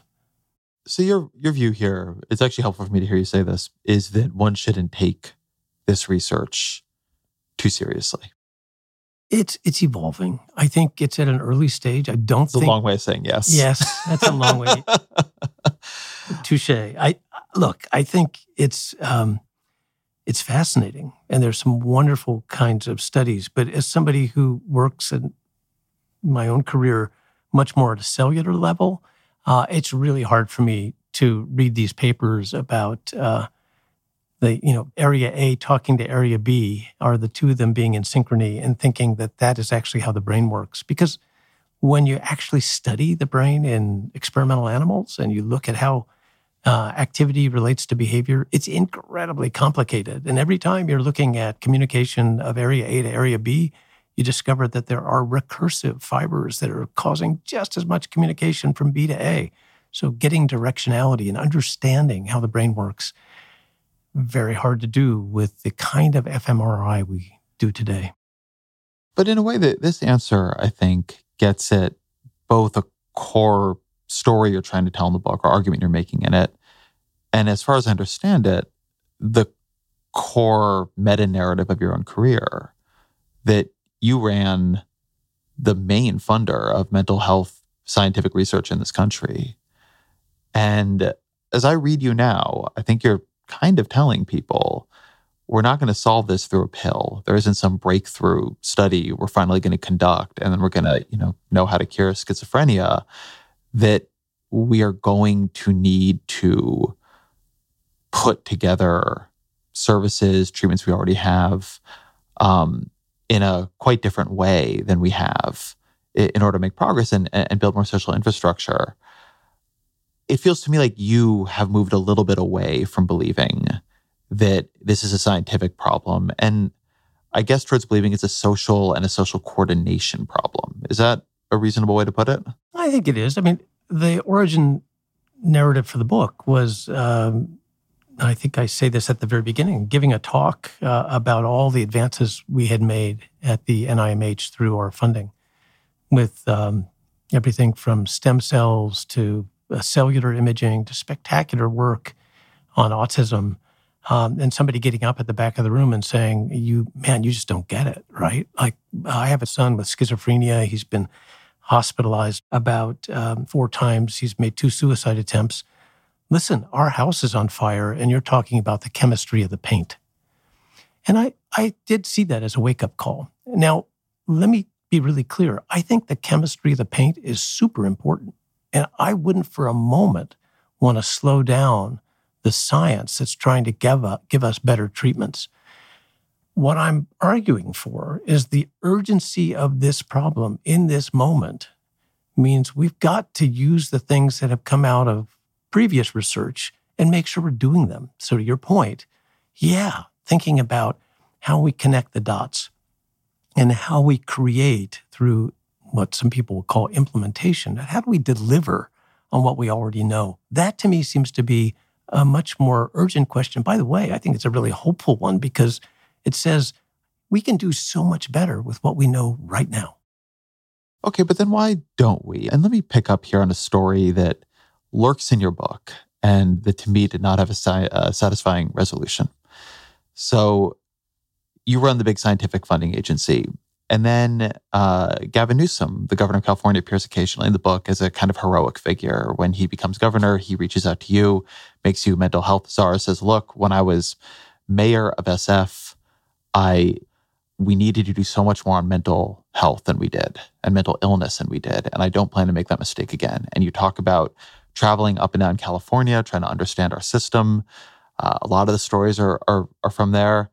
So your your view here, it's actually helpful for me to hear you say this, is that one shouldn't take this research too seriously. It's it's evolving. I think it's at an early stage. I don't it's think... It's a long way of saying yes. Yes, that's a long way. Touche. I look, I think it's um, it's fascinating. And there's some wonderful kinds of studies. But as somebody who works in my own career much more at a cellular level, Uh, it's really hard for me to read these papers about uh, the, you know, area A talking to area B, are the two of them being in synchrony and thinking that that is actually how the brain works. Because when you actually study the brain in experimental animals and you look at how uh, activity relates to behavior, it's incredibly complicated. And every time you're looking at communication of area A to area B, you discover that there are recursive fibers that are causing just as much communication from B to A. So getting directionality and understanding how the brain works, very hard to do with the kind of fMRI we do today. But in a way, that this answer, I think, gets at both a core story you're trying to tell in the book or argument you're making in it. And as far as I understand it, the core meta-narrative of your own career, that you ran the main funder of mental health scientific research in this country. And as I read you now, I think you're kind of telling people, we're not going to solve this through a pill. There isn't some breakthrough study we're finally going to conduct, and then we're going to, you know, know how to cure schizophrenia. That we are going to need to put together services, treatments we already have, um, in a quite different way than we have in order to make progress and, and build more social infrastructure. It feels to me like you have moved a little bit away from believing that this is a scientific problem, and I guess towards believing it's a social and a social coordination problem. Is that a reasonable way to put it? I think it is. I mean, the origin narrative for the book was, um, I think I say this at the very beginning, giving a talk uh, about all the advances we had made at the N I M H through our funding, with um, everything from stem cells to uh, cellular imaging to spectacular work on autism. Um, and somebody getting up at the back of the room and saying, "You, man, you just don't get it, right?" Like, I have a son with schizophrenia. He's been hospitalized about um, four times. He's made two suicide attempts. Listen, our house is on fire, and you're talking about the chemistry of the paint. And I, I did see that as a wake-up call. Now, let me be really clear. I think the chemistry of the paint is super important. And I wouldn't for a moment want to slow down the science that's trying to give, up, give us better treatments. What I'm arguing for is the urgency of this problem in this moment means we've got to use the things that have come out of previous research and make sure we're doing them. So to your point, yeah, thinking about how we connect the dots and how we create through what some people will call implementation, how do we deliver on what we already know? That to me seems to be a much more urgent question. By the way, I think it's a really hopeful one because it says we can do so much better with what we know right now. Okay, but then why don't we? And let me pick up here on a story that lurks in your book and that to me did not have a si- uh, satisfying resolution. So you run the big scientific funding agency. And then uh, Gavin Newsom, the governor of California, appears occasionally in the book as a kind of heroic figure. When he becomes governor, he reaches out to you, makes you mental health czar, says, look, when I was mayor of S F, I we needed to do so much more on mental health than we did and mental illness than we did. And I don't plan to make that mistake again. And you talk about traveling up and down California, trying to understand our system. Uh, a lot of the stories are, are, are from there.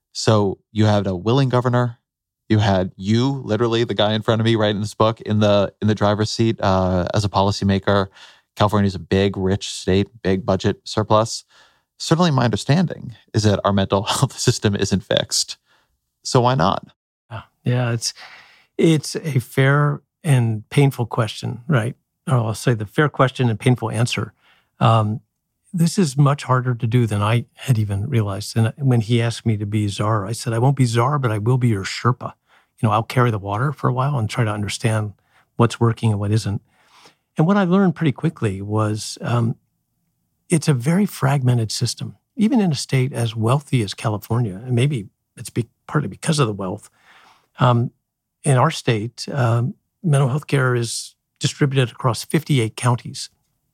So you had a willing governor. You had you, literally the guy in front of me, right in this book, in the in the driver's seat uh, as a policymaker. California is a big, rich state, big budget surplus. Certainly my understanding is that our mental health system isn't fixed. So why not? Yeah, it's it's a fair and painful question, right? Or I'll say the fair question and painful answer. Um, this is much harder to do than I had even realized. And when he asked me to be czar, I said, I won't be czar, but I will be your Sherpa. You know, I'll carry the water for a while and try to understand what's working and what isn't. And what I learned pretty quickly was um, it's a very fragmented system. Even in a state as wealthy as California, and maybe it's be, partly because of the wealth, um, in our state, um, mental health care is distributed across fifty-eight counties.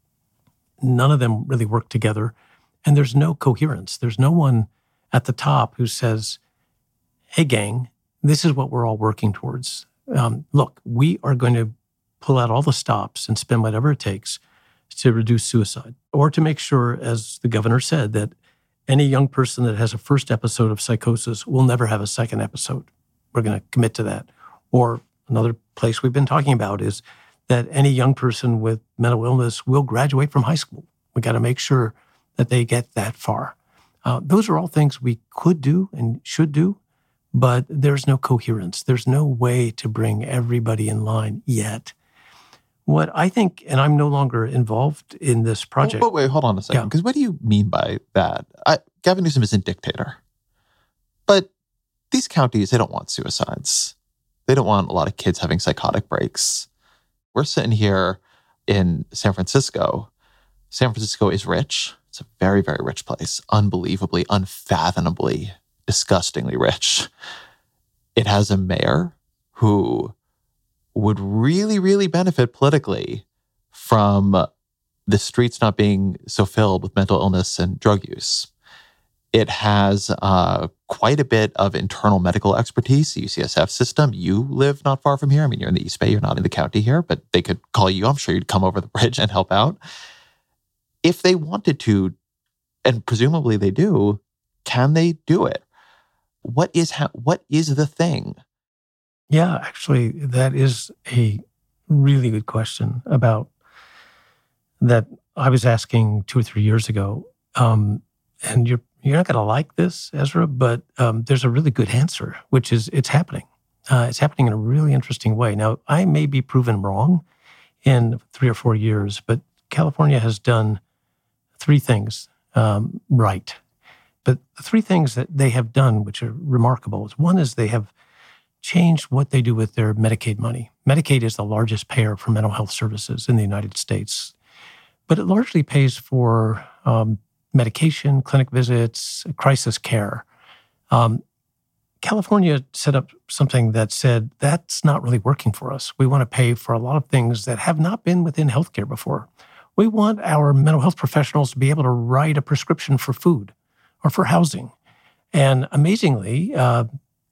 None of them really work together, and there's no coherence. There's no one at the top who says, hey, gang, this is what we're all working towards. Um, look, we are going to pull out all the stops and spend whatever it takes to reduce suicide, or to make sure, as the governor said, that any young person that has a first episode of psychosis will never have a second episode. We're going to commit to that. Or another place we've been talking about is that any young person with mental illness will graduate from high school. We got to make sure that they get that far. Uh, those are all things we could do and should do, but there's no coherence. There's no way to bring everybody in line yet. What I think, and I'm no longer involved in this project. But wait, hold on a second, Yeah. because what do you mean by that? I, Gavin Newsom isn't dictator. But these counties, they don't want suicides. They don't want a lot of kids having psychotic breaks. We're sitting here in San Francisco. San Francisco is rich. It's a very, very rich place. Unbelievably, unfathomably, disgustingly rich. It has a mayor who would really, really benefit politically from the streets not being so filled with mental illness and drug use. It has uh, quite a bit of internal medical expertise, the U C S F system. You live not far from here. I mean, you're in the East Bay, you're not in the county here, but they could call you. I'm sure you'd come over the bridge and help out. If they wanted to, and presumably they do, can they do it? What is ha- what is the thing? Yeah, actually, that is a really good question about that I was asking two or three years ago. Um, and you're you're not going to like this, Ezra, but um, there's a really good answer, which is it's happening. Uh, it's happening in a really interesting way. Now, I may be proven wrong in three or four years, but California has done three things um, right. But the three things that they have done, which are remarkable, is one is they have changed what they do with their Medicaid money. Medicaid is the largest payer for mental health services in the United States, but it largely pays for um, medication, clinic visits, crisis care. Um, California set up something that said, that's not really working for us. We want to pay for a lot of things that have not been within healthcare before. We want our mental health professionals to be able to write a prescription for food or for housing. And amazingly, uh,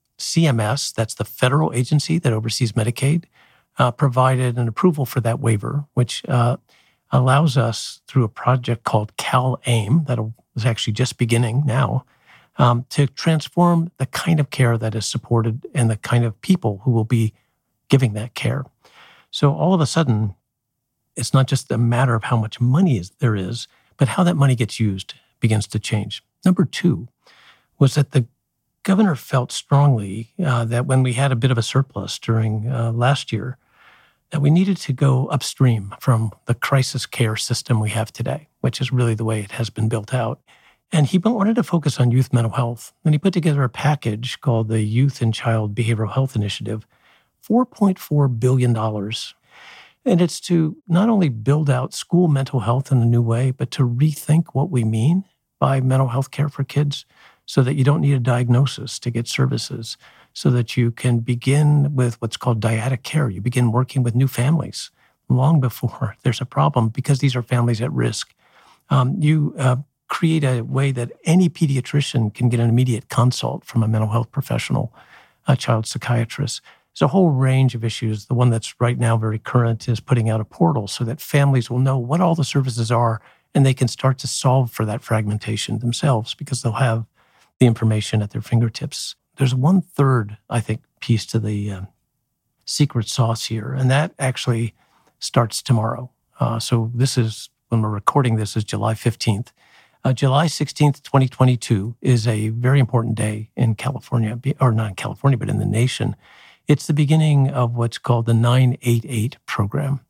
C M S, that's the federal agency that oversees Medicaid, uh, provided an approval for that waiver, which uh, allows us through a project called CalAIM, that is actually just beginning now, um, to transform the kind of care that is supported and the kind of people who will be giving that care. So all of a sudden, it's not just a matter of how much money is, there is, but how that money gets used begins to change. Number two was that the governor felt strongly uh, that when we had a bit of a surplus during uh, last year, that we needed to go upstream from the crisis care system we have today, which is really the way it has been built out. And he wanted to focus on youth mental health. And he put together a package called the Youth and Child Behavioral Health Initiative, four point four billion dollars. And it's to not only build out school mental health in a new way, but to rethink what we mean by mental health care for kids, so that you don't need a diagnosis to get services, so that you can begin with what's called dyadic care. You begin working with new families long before there's a problem, because these are families at risk. Um, you uh, create a way that any pediatrician can get an immediate consult from a mental health professional, a child psychiatrist. There's a whole range of issues. The one that's right now very current is putting out a portal so that families will know what all the services are, and they can start to solve for that fragmentation themselves, because they'll have the information at their fingertips. There's one third, I think, piece to the uh, secret sauce here, and that actually starts tomorrow. Uh, so this is, when we're recording this, is July fifteenth. Uh, July sixteenth, twenty twenty-two is a very important day in California, or not in California, but in the nation. It's the beginning of what's called the nine eight eight program.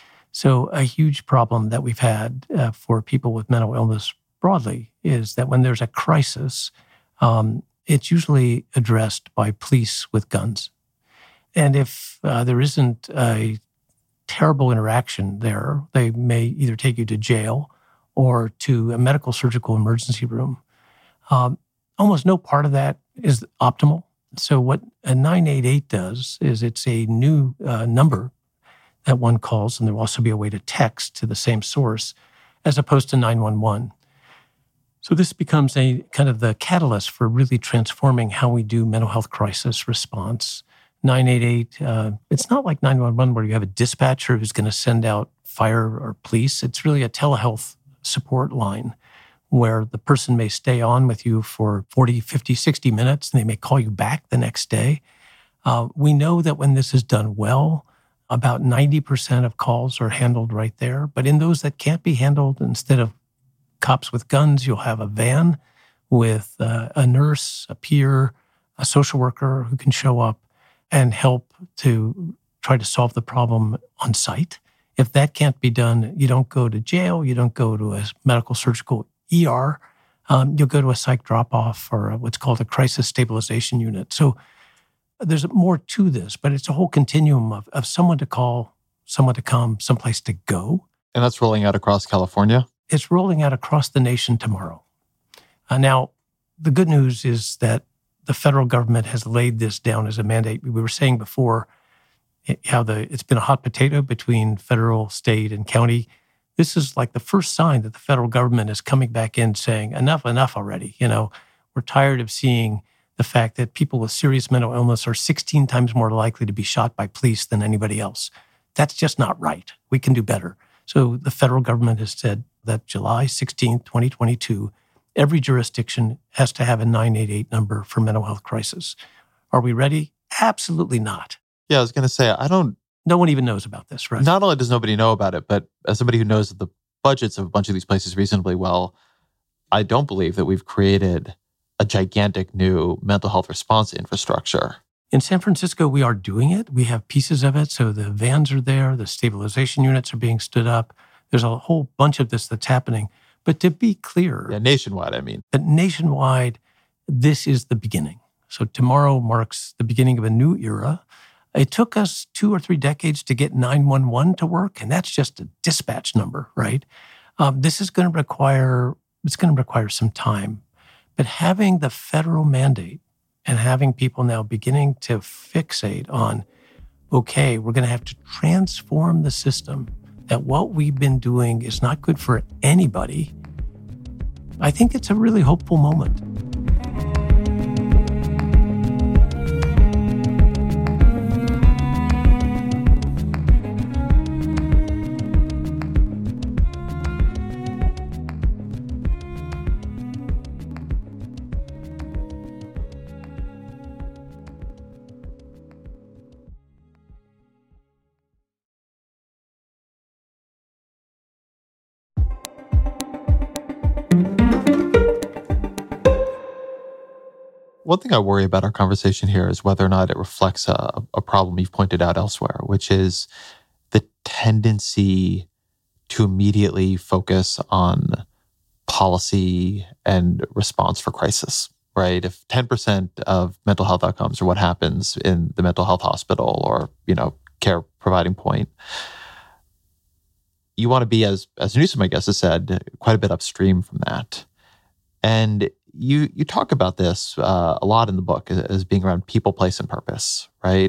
So a huge problem that we've had uh, for people with mental illness broadly is that when there's a crisis, Um, it's usually addressed by police with guns. And if uh, there isn't a terrible interaction there, they may either take you to jail or to a medical surgical emergency room. Um, almost no part of that is optimal. So what a nine eight eight does is it's a new uh, number that one calls, and there will also be a way to text to the same source, as opposed to nine one one. So this becomes a kind of the catalyst for really transforming how we do mental health crisis response. nine eight eight, uh, it's not like nine one one where you have a dispatcher who's going to send out fire or police. It's really a telehealth support line where the person may stay on with you for forty, fifty, sixty minutes, and they may call you back the next day. Uh, we know that when this is done well, about ninety percent of calls are handled right there. But in those that can't be handled, instead of cops with guns, you'll have a van with uh, a nurse, a peer, a social worker who can show up and help to try to solve the problem on site If that can't be done, you don't go to jail, you don't go to a medical surgical E R, um, you'll go to a psych drop-off or a, what's called a crisis stabilization unit. So there's more to this, but it's a whole continuum of, of someone to call, someone to come, someplace to go. And that's rolling out across California? It's rolling out across the nation tomorrow. Uh, now, the good news is that the federal government has laid this down as a mandate. We were saying before how the it's been a hot potato between federal, state, and county. This is like the first sign that the federal government is coming back in saying, enough, enough already. You know, we're tired of seeing the fact that people with serious mental illness are sixteen times more likely to be shot by police than anybody else. That's just not right. We can do better. So the federal government has said that July sixteenth, twenty twenty-two, every jurisdiction has to have a nine eight eight number for mental health crisis. Are we ready? Absolutely not. Yeah, I was going to say, I don't... No one even knows about this, right? Not only does nobody know about it, but as somebody who knows the budgets of a bunch of these places reasonably well, I don't believe that we've created a gigantic new mental health response infrastructure. In San Francisco, we are doing it. We have pieces of it. So the vans are there. The stabilization units are being stood up. There's a whole bunch of this that's happening. But to be clear... Yeah, nationwide, I mean. That nationwide, this is the beginning. So tomorrow marks the beginning of a new era. It took us two or three decades to get nine one one to work, and that's just a dispatch number, right? Um, this is going to require, it's going to require some time. But having the federal mandate and having people now beginning to fixate on, okay, we're going to have to transform the system, that what we've been doing is not good for anybody, I think it's a really hopeful moment. One thing I worry about our conversation here is whether or not it reflects a, a problem you've pointed out elsewhere, which is the tendency to immediately focus on policy and response for crisis, right? If ten percent of mental health outcomes are what happens in the mental health hospital or, you know, care providing point, you want to be, as, as Newsom, I guess, has said, quite a bit upstream from that. And You you talk about this uh, a lot in the book as, as being around people, place, and purpose, right?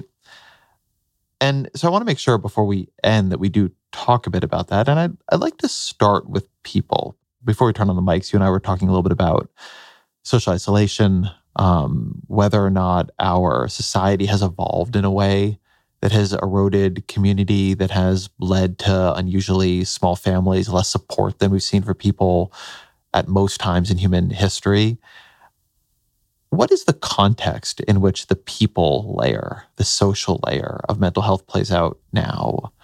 And so I want to make sure before we end that we do talk a bit about that. And I'd, I'd like to start with people. Before we turn on the mics, you and I were talking a little bit about social isolation, um, whether or not our society has evolved in a way that has eroded community, that has led to unusually small families, less support than we've seen for people at most times in human history. What is the context in which the people layer, the social layer of mental health plays out now?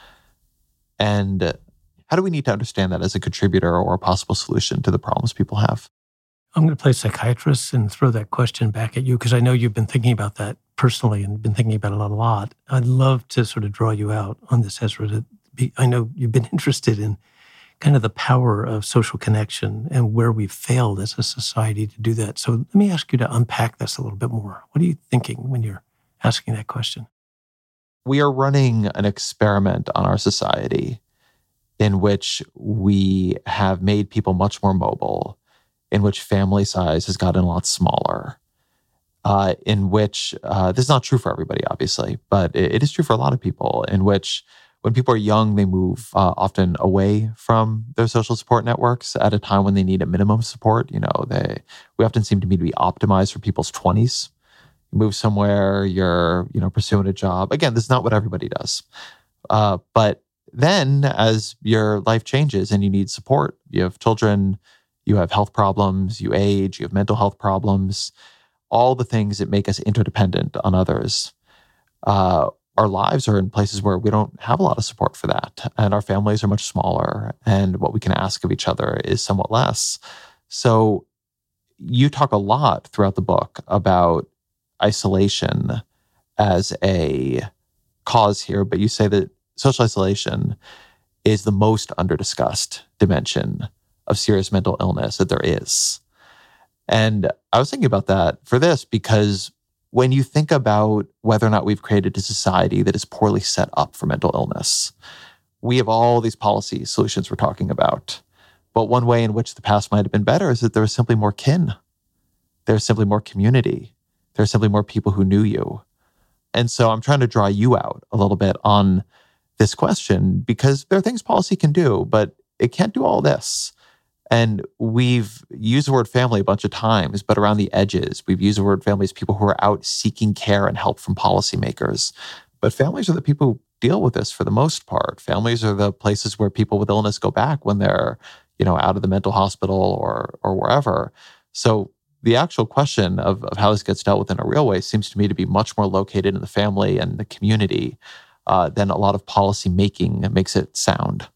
And how do we need to understand that as a contributor or a possible solution to the problems people have? I'm going to play psychiatrist and throw that question back at you because I know you've been thinking about that personally and been thinking about it a lot. I'd love to sort of draw you out on this, Ezra. To be, I know you've been interested in kind of the power of social connection and where we've failed as a society to do that. So let me ask you to unpack this a little bit more. What are you thinking when you're asking that question? We are running an experiment on our society in which we have made people much more mobile, in which family size has gotten a lot smaller, uh, in which, uh, this is not true for everybody, obviously, but it, it is true for a lot of people, in which when people are young, they move uh, often away from their social support networks at a time when they need a minimum support. You know, they we often seem to me to be optimized for people's twenties. You move somewhere, you're, you know, pursuing a job. Again, this is not what everybody does. Uh, but then as your life changes and you need support, you have children, you have health problems, you age, you have mental health problems, all the things that make us interdependent on others. Uh, Our lives are in places where we don't have a lot of support for that. And our families are much smaller. And what we can ask of each other is somewhat less. So you talk a lot throughout the book about isolation as a cause here, but you say that social isolation is the most underdiscussed dimension of serious mental illness that there is. And I was thinking about that for this because when you think about whether or not we've created a society that is poorly set up for mental illness, we have all these policy solutions we're talking about. But one way in which the past might have been better is that there was simply more kin. There's simply more community. There's simply more people who knew you. And so I'm trying to draw you out a little bit on this question because there are things policy can do, but it can't do all this. And we've used the word family a bunch of times, but around the edges, we've used the word family as people who are out seeking care and help from policymakers. But families are the people who deal with this for the most part. Families are the places where people with illness go back when they're, you know, out of the mental hospital or or wherever. So the actual question of, of how this gets dealt with in a real way seems to me to be much more located in the family and the community uh, than a lot of policy making makes it sound.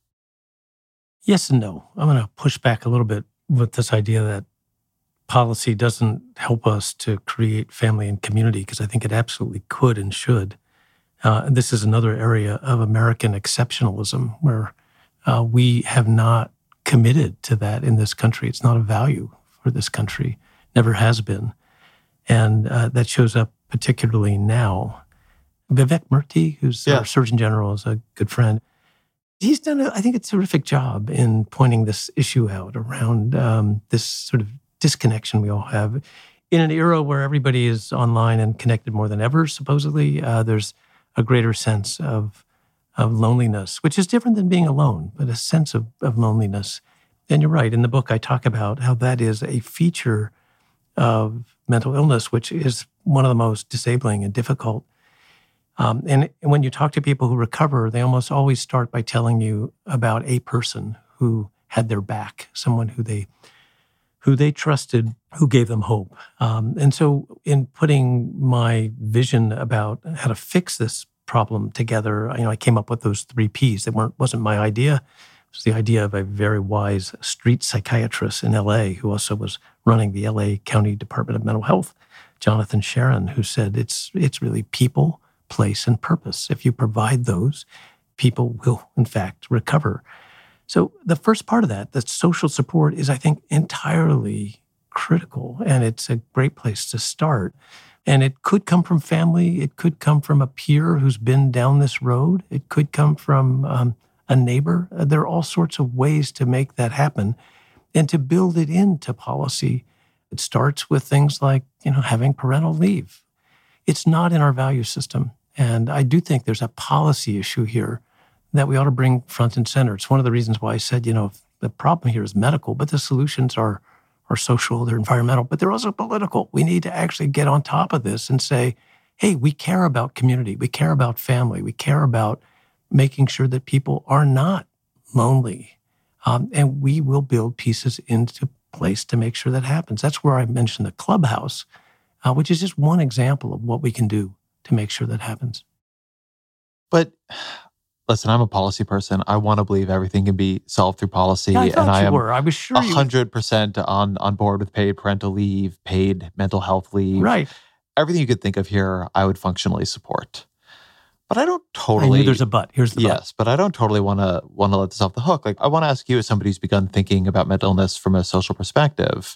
Yes and no. I'm going to push back a little bit with this idea that policy doesn't help us to create family and community, because I think it absolutely could and should. Uh, this is another area of American exceptionalism where uh, we have not committed to that in this country. It's not a value for this country, never has been. And uh, that shows up particularly now. Vivek Murthy, who's yeah. our Surgeon General, is a good friend. He's done, a, I think, a terrific job in pointing this issue out around um, this sort of disconnection we all have. In an era where everybody is online and connected more than ever, supposedly, uh, there's a greater sense of of loneliness, which is different than being alone, but a sense of, of loneliness. And you're right, in the book I talk about how that is a feature of mental illness, which is one of the most disabling and difficult. Um, and when you talk to people who recover, they almost always start by telling you about a person who had their back, someone who they who they trusted, who gave them hope. Um, and so in putting my vision about how to fix this problem together, you know, I came up with those three Ps. That weren't wasn't my idea. It was the idea of a very wise street psychiatrist in L A who also was running the L A County Department of Mental Health, Jonathan Sharon, who said it's it's really people, place, and purpose. If you provide those, people will, in fact, recover. So the first part of that, the social support, is, I think, entirely critical, and it's a great place to start. And it could come from family. It could come from a peer who's been down this road. It could come from um, a neighbor. There are all sorts of ways to make that happen and to build it into policy. It starts with things like, you know, having parental leave. It's not in our value system. And I do think there's a policy issue here that we ought to bring front and center. It's one of the reasons why I said, you know, the problem here is medical, but the solutions are are social, they're environmental, but they're also political. We need to actually get on top of this and say, hey, we care about community, we care about family, we care about making sure that people are not lonely. Um, and we will build pieces into place to make sure that happens. That's where I mentioned the clubhouse, uh, which is just one example of what we can do to make sure that happens. But listen, I'm a policy person. I want to believe everything can be solved through policy. Yeah, I thought and I you am were. I was sure one you hundred percent on, on board with paid parental leave, paid mental health leave. Right. Everything you could think of here, I would functionally support. But I don't totally... I knew there's a but. Here's the yes, but. Yes, but I don't totally want to want to let this off the hook. Like, I want to ask you, as somebody who's begun thinking about mental illness from a social perspective,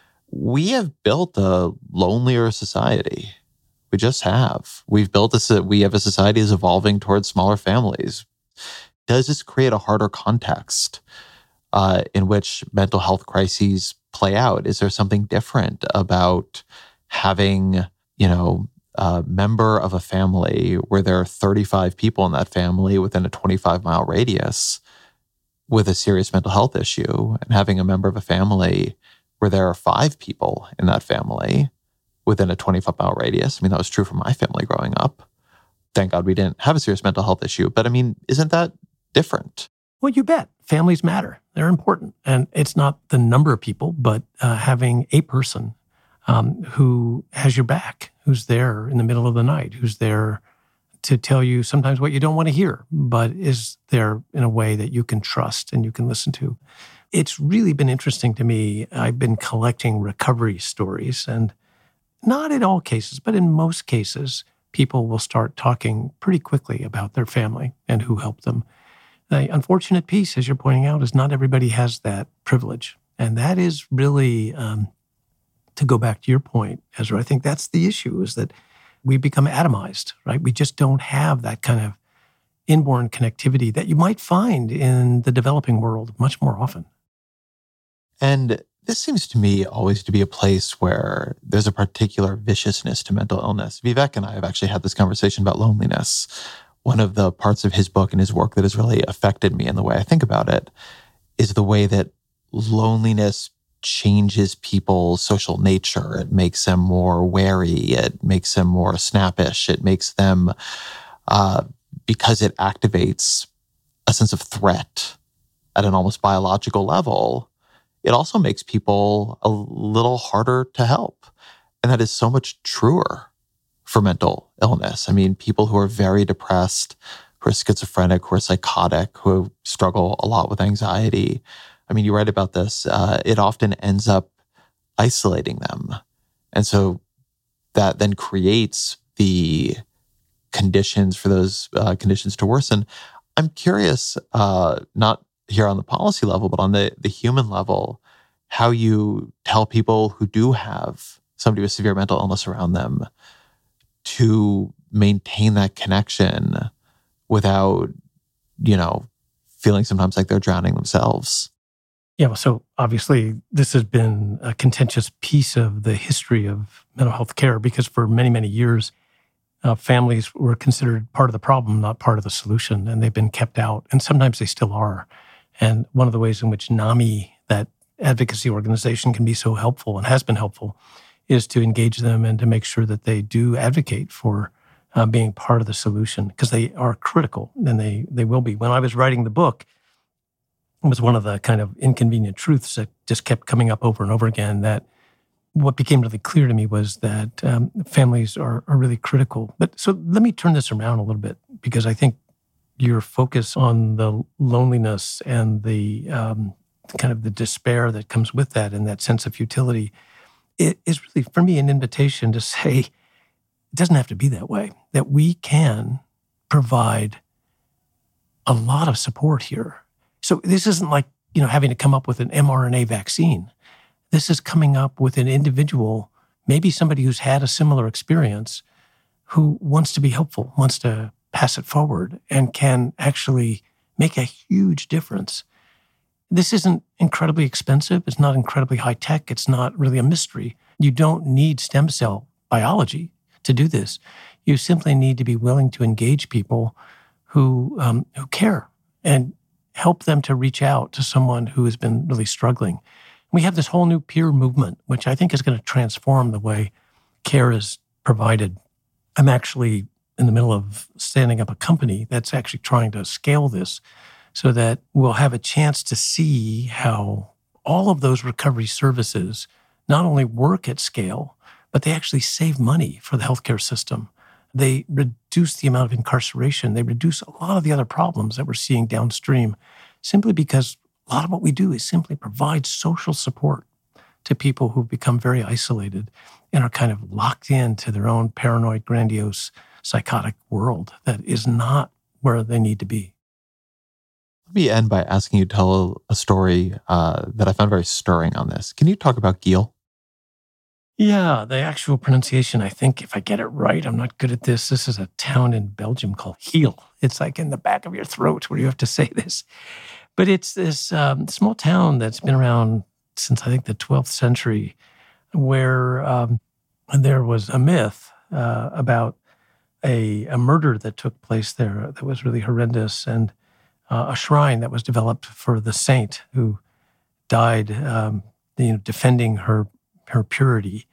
we have built a lonelier society. We just have. We've built this, we have a society that's evolving towards smaller families. Does this create a harder context uh, in which mental health crises play out? Is there something different about having, you know, a member of a family where there are thirty-five people in that family within a twenty-five mile radius with a serious mental health issue, and having a member of a family where there are five people in that family within a twenty-five mile radius? I mean, that was true for my family growing up. Thank God we didn't have a serious mental health issue. But I mean, isn't that different? Well, you bet. Families matter. They're important. And it's not the number of people, but uh, having a person um, who has your back, who's there in the middle of the night, who's there to tell you sometimes what you don't want to hear, but is there in a way that you can trust and you can listen to. It's really been interesting to me. I've been collecting recovery stories, and not in all cases, but in most cases, people will start talking pretty quickly about their family and who helped them. The unfortunate piece, as you're pointing out, is not everybody has that privilege. And that is really, um, to go back to your point, Ezra, I think that's the issue, is that we become atomized, right? We just don't have that kind of inborn connectivity that you might find in the developing world much more often. And this seems to me always to be a place where there's a particular viciousness to mental illness. Vivek and I have actually had this conversation about loneliness. One of the parts of his book and his work that has really affected me in the way I think about it is the way that loneliness changes people's social nature. It makes them more wary. It makes them more snappish. It makes them, uh, because it activates a sense of threat at an almost biological level, it also makes people a little harder to help. And that is so much truer for mental illness. I mean, people who are very depressed, who are schizophrenic, who are psychotic, who struggle a lot with anxiety. I mean, you write about this. Uh, it often ends up isolating them. And so that then creates the conditions for those uh, conditions to worsen. I'm curious, uh, not here on the policy level, but on the, the human level, how you tell people who do have somebody with severe mental illness around them to maintain that connection without, you know, feeling sometimes like they're drowning themselves. Yeah, well, so obviously this has been a contentious piece of the history of mental health care because for many, many years, uh, families were considered part of the problem, not part of the solution, and they've been kept out, and sometimes they still are. And one of the ways in which NAMI, that advocacy organization, can be so helpful and has been helpful is to engage them and to make sure that they do advocate for uh, being part of the solution because they are critical and they they will be. When I was writing the book, it was one of the kind of inconvenient truths that just kept coming up over and over again that what became really clear to me was that um, families are, are really critical. But so let me turn this around a little bit because I think your focus on the loneliness and the um, kind of the despair that comes with that and that sense of futility, it is really, for me, an invitation to say, it doesn't have to be that way, that we can provide a lot of support here. So this isn't like, you know, having to come up with an mRNA vaccine. This is coming up with an individual, maybe somebody who's had a similar experience, who wants to be helpful, wants to pass it forward, and can actually make a huge difference. This isn't incredibly expensive. It's not incredibly high tech. It's not really a mystery. You don't need stem cell biology to do this. You simply need to be willing to engage people who um, who care and help them to reach out to someone who has been really struggling. We have this whole new peer movement, which I think is going to transform the way care is provided. I'm actually in the middle of standing up a company that's actually trying to scale this so that we'll have a chance to see how all of those recovery services not only work at scale, but they actually save money for the healthcare system. They reduce the amount of incarceration. They reduce a lot of the other problems that we're seeing downstream simply because a lot of what we do is simply provide social support to people who've become very isolated and are kind of locked into their own paranoid, grandiose, psychotic world that is not where they need to be. Let me end by asking you to tell a story uh, that I found very stirring on this. Can you talk about Geel? Yeah, the actual pronunciation, I think if I get it right, I'm not good at this. This is a town in Belgium called Geel. It's like in the back of your throat where you have to say this. But it's this um, small town that's been around since, I think, the twelfth century, where um, there was a myth uh, about a, a murder that took place there that was really horrendous, and uh, a shrine that was developed for the saint who died um, you know, defending her her purity.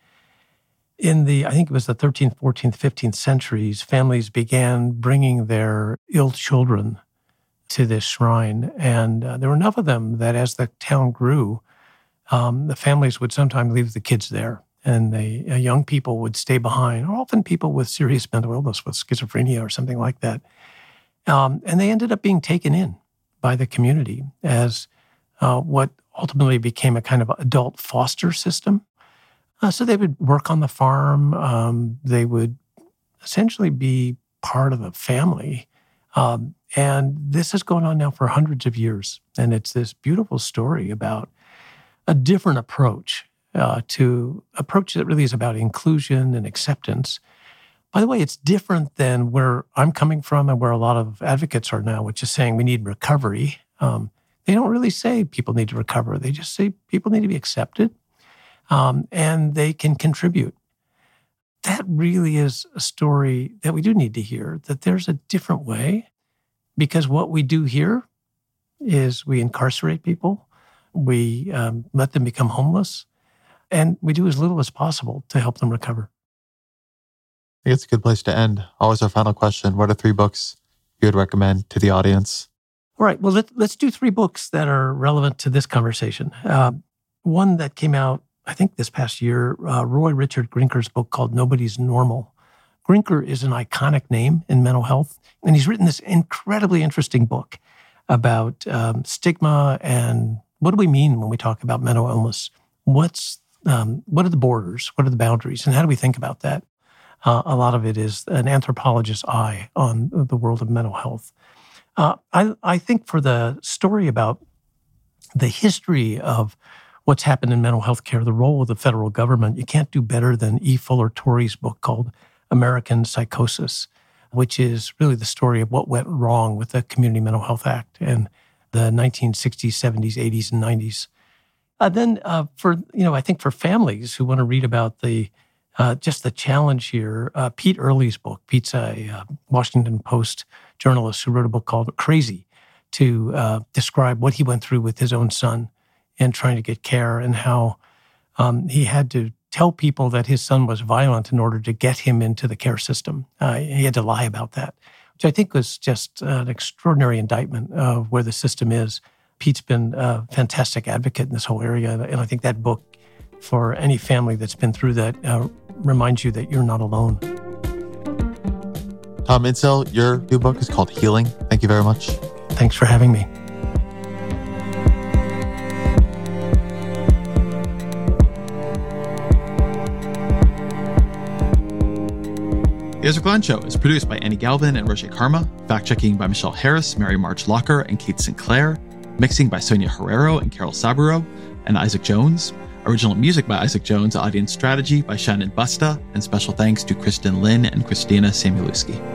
In the, I think it was the thirteenth, fourteenth, fifteenth centuries, families began bringing their ill children to this shrine. And uh, there were enough of them that as the town grew, um, the families would sometimes leave the kids there. And the uh, young people would stay behind, or often people with serious mental illness, with schizophrenia or something like that. Um, and they ended up being taken in by the community as uh, what ultimately became a kind of adult foster system. Uh, so they would work on the farm. Um, they would essentially be part of the family Um, and this has gone on now for hundreds of years. And it's this beautiful story about a different approach uh, to approach that really is about inclusion and acceptance. By the way, it's different than where I'm coming from and where a lot of advocates are now, which is saying we need recovery. Um, they don't really say people need to recover. They just say people need to be accepted um, and they can contribute. That really is a story that we do need to hear, that there's a different way, because what we do here is we incarcerate people, we um, let them become homeless, and we do as little as possible to help them recover. I think it's a good place to end. Always our final question. What are three books you would recommend to the audience? All right. Well, let, let's do three books that are relevant to this conversation. Uh, one that came out, I think, this past year, uh, Roy Richard Grinker's book called Nobody's Normal. Grinker is an iconic name in mental health, and he's written this incredibly interesting book about um, stigma and what do we mean when we talk about mental illness? What's um, what are the borders? What are the boundaries? And how do we think about that? Uh, a lot of it is an anthropologist's eye on the world of mental health. Uh, I, I think for the story about the history of what's happened in mental health care, the role of the federal government, you can't do better than E. Fuller Torrey's book called American Psychosis, which is really the story of what went wrong with the Community Mental Health Act in the nineteen sixties, seventies, eighties, and nineties. Uh, then uh, for, you know, I think for families who want to read about the uh, just the challenge here, uh, Pete Early's book. Pete's a uh, Washington Post journalist who wrote a book called Crazy to uh, describe what he went through with his own son and trying to get care, and how um, he had to tell people that his son was violent in order to get him into the care system. Uh, he had to lie about that, which I think was just an extraordinary indictment of where the system is. Pete's been a fantastic advocate in this whole area, and I think that book, for any family that's been through that, uh, reminds you that you're not alone. Tom Insel, your new book is called Healing. Thank you very much. Thanks for having me. The Ezra Klein Show is produced by Annie Galvin and Roger Karma, fact-checking by Michelle Harris, Mary Marge Locker, and Kate Sinclair, mixing by Sonia Herrero and Carol Saburo, and Isaac Jones, original music by Isaac Jones, audience strategy by Shannon Busta, and special thanks to Kristen Lynn and Christina Samuelewski.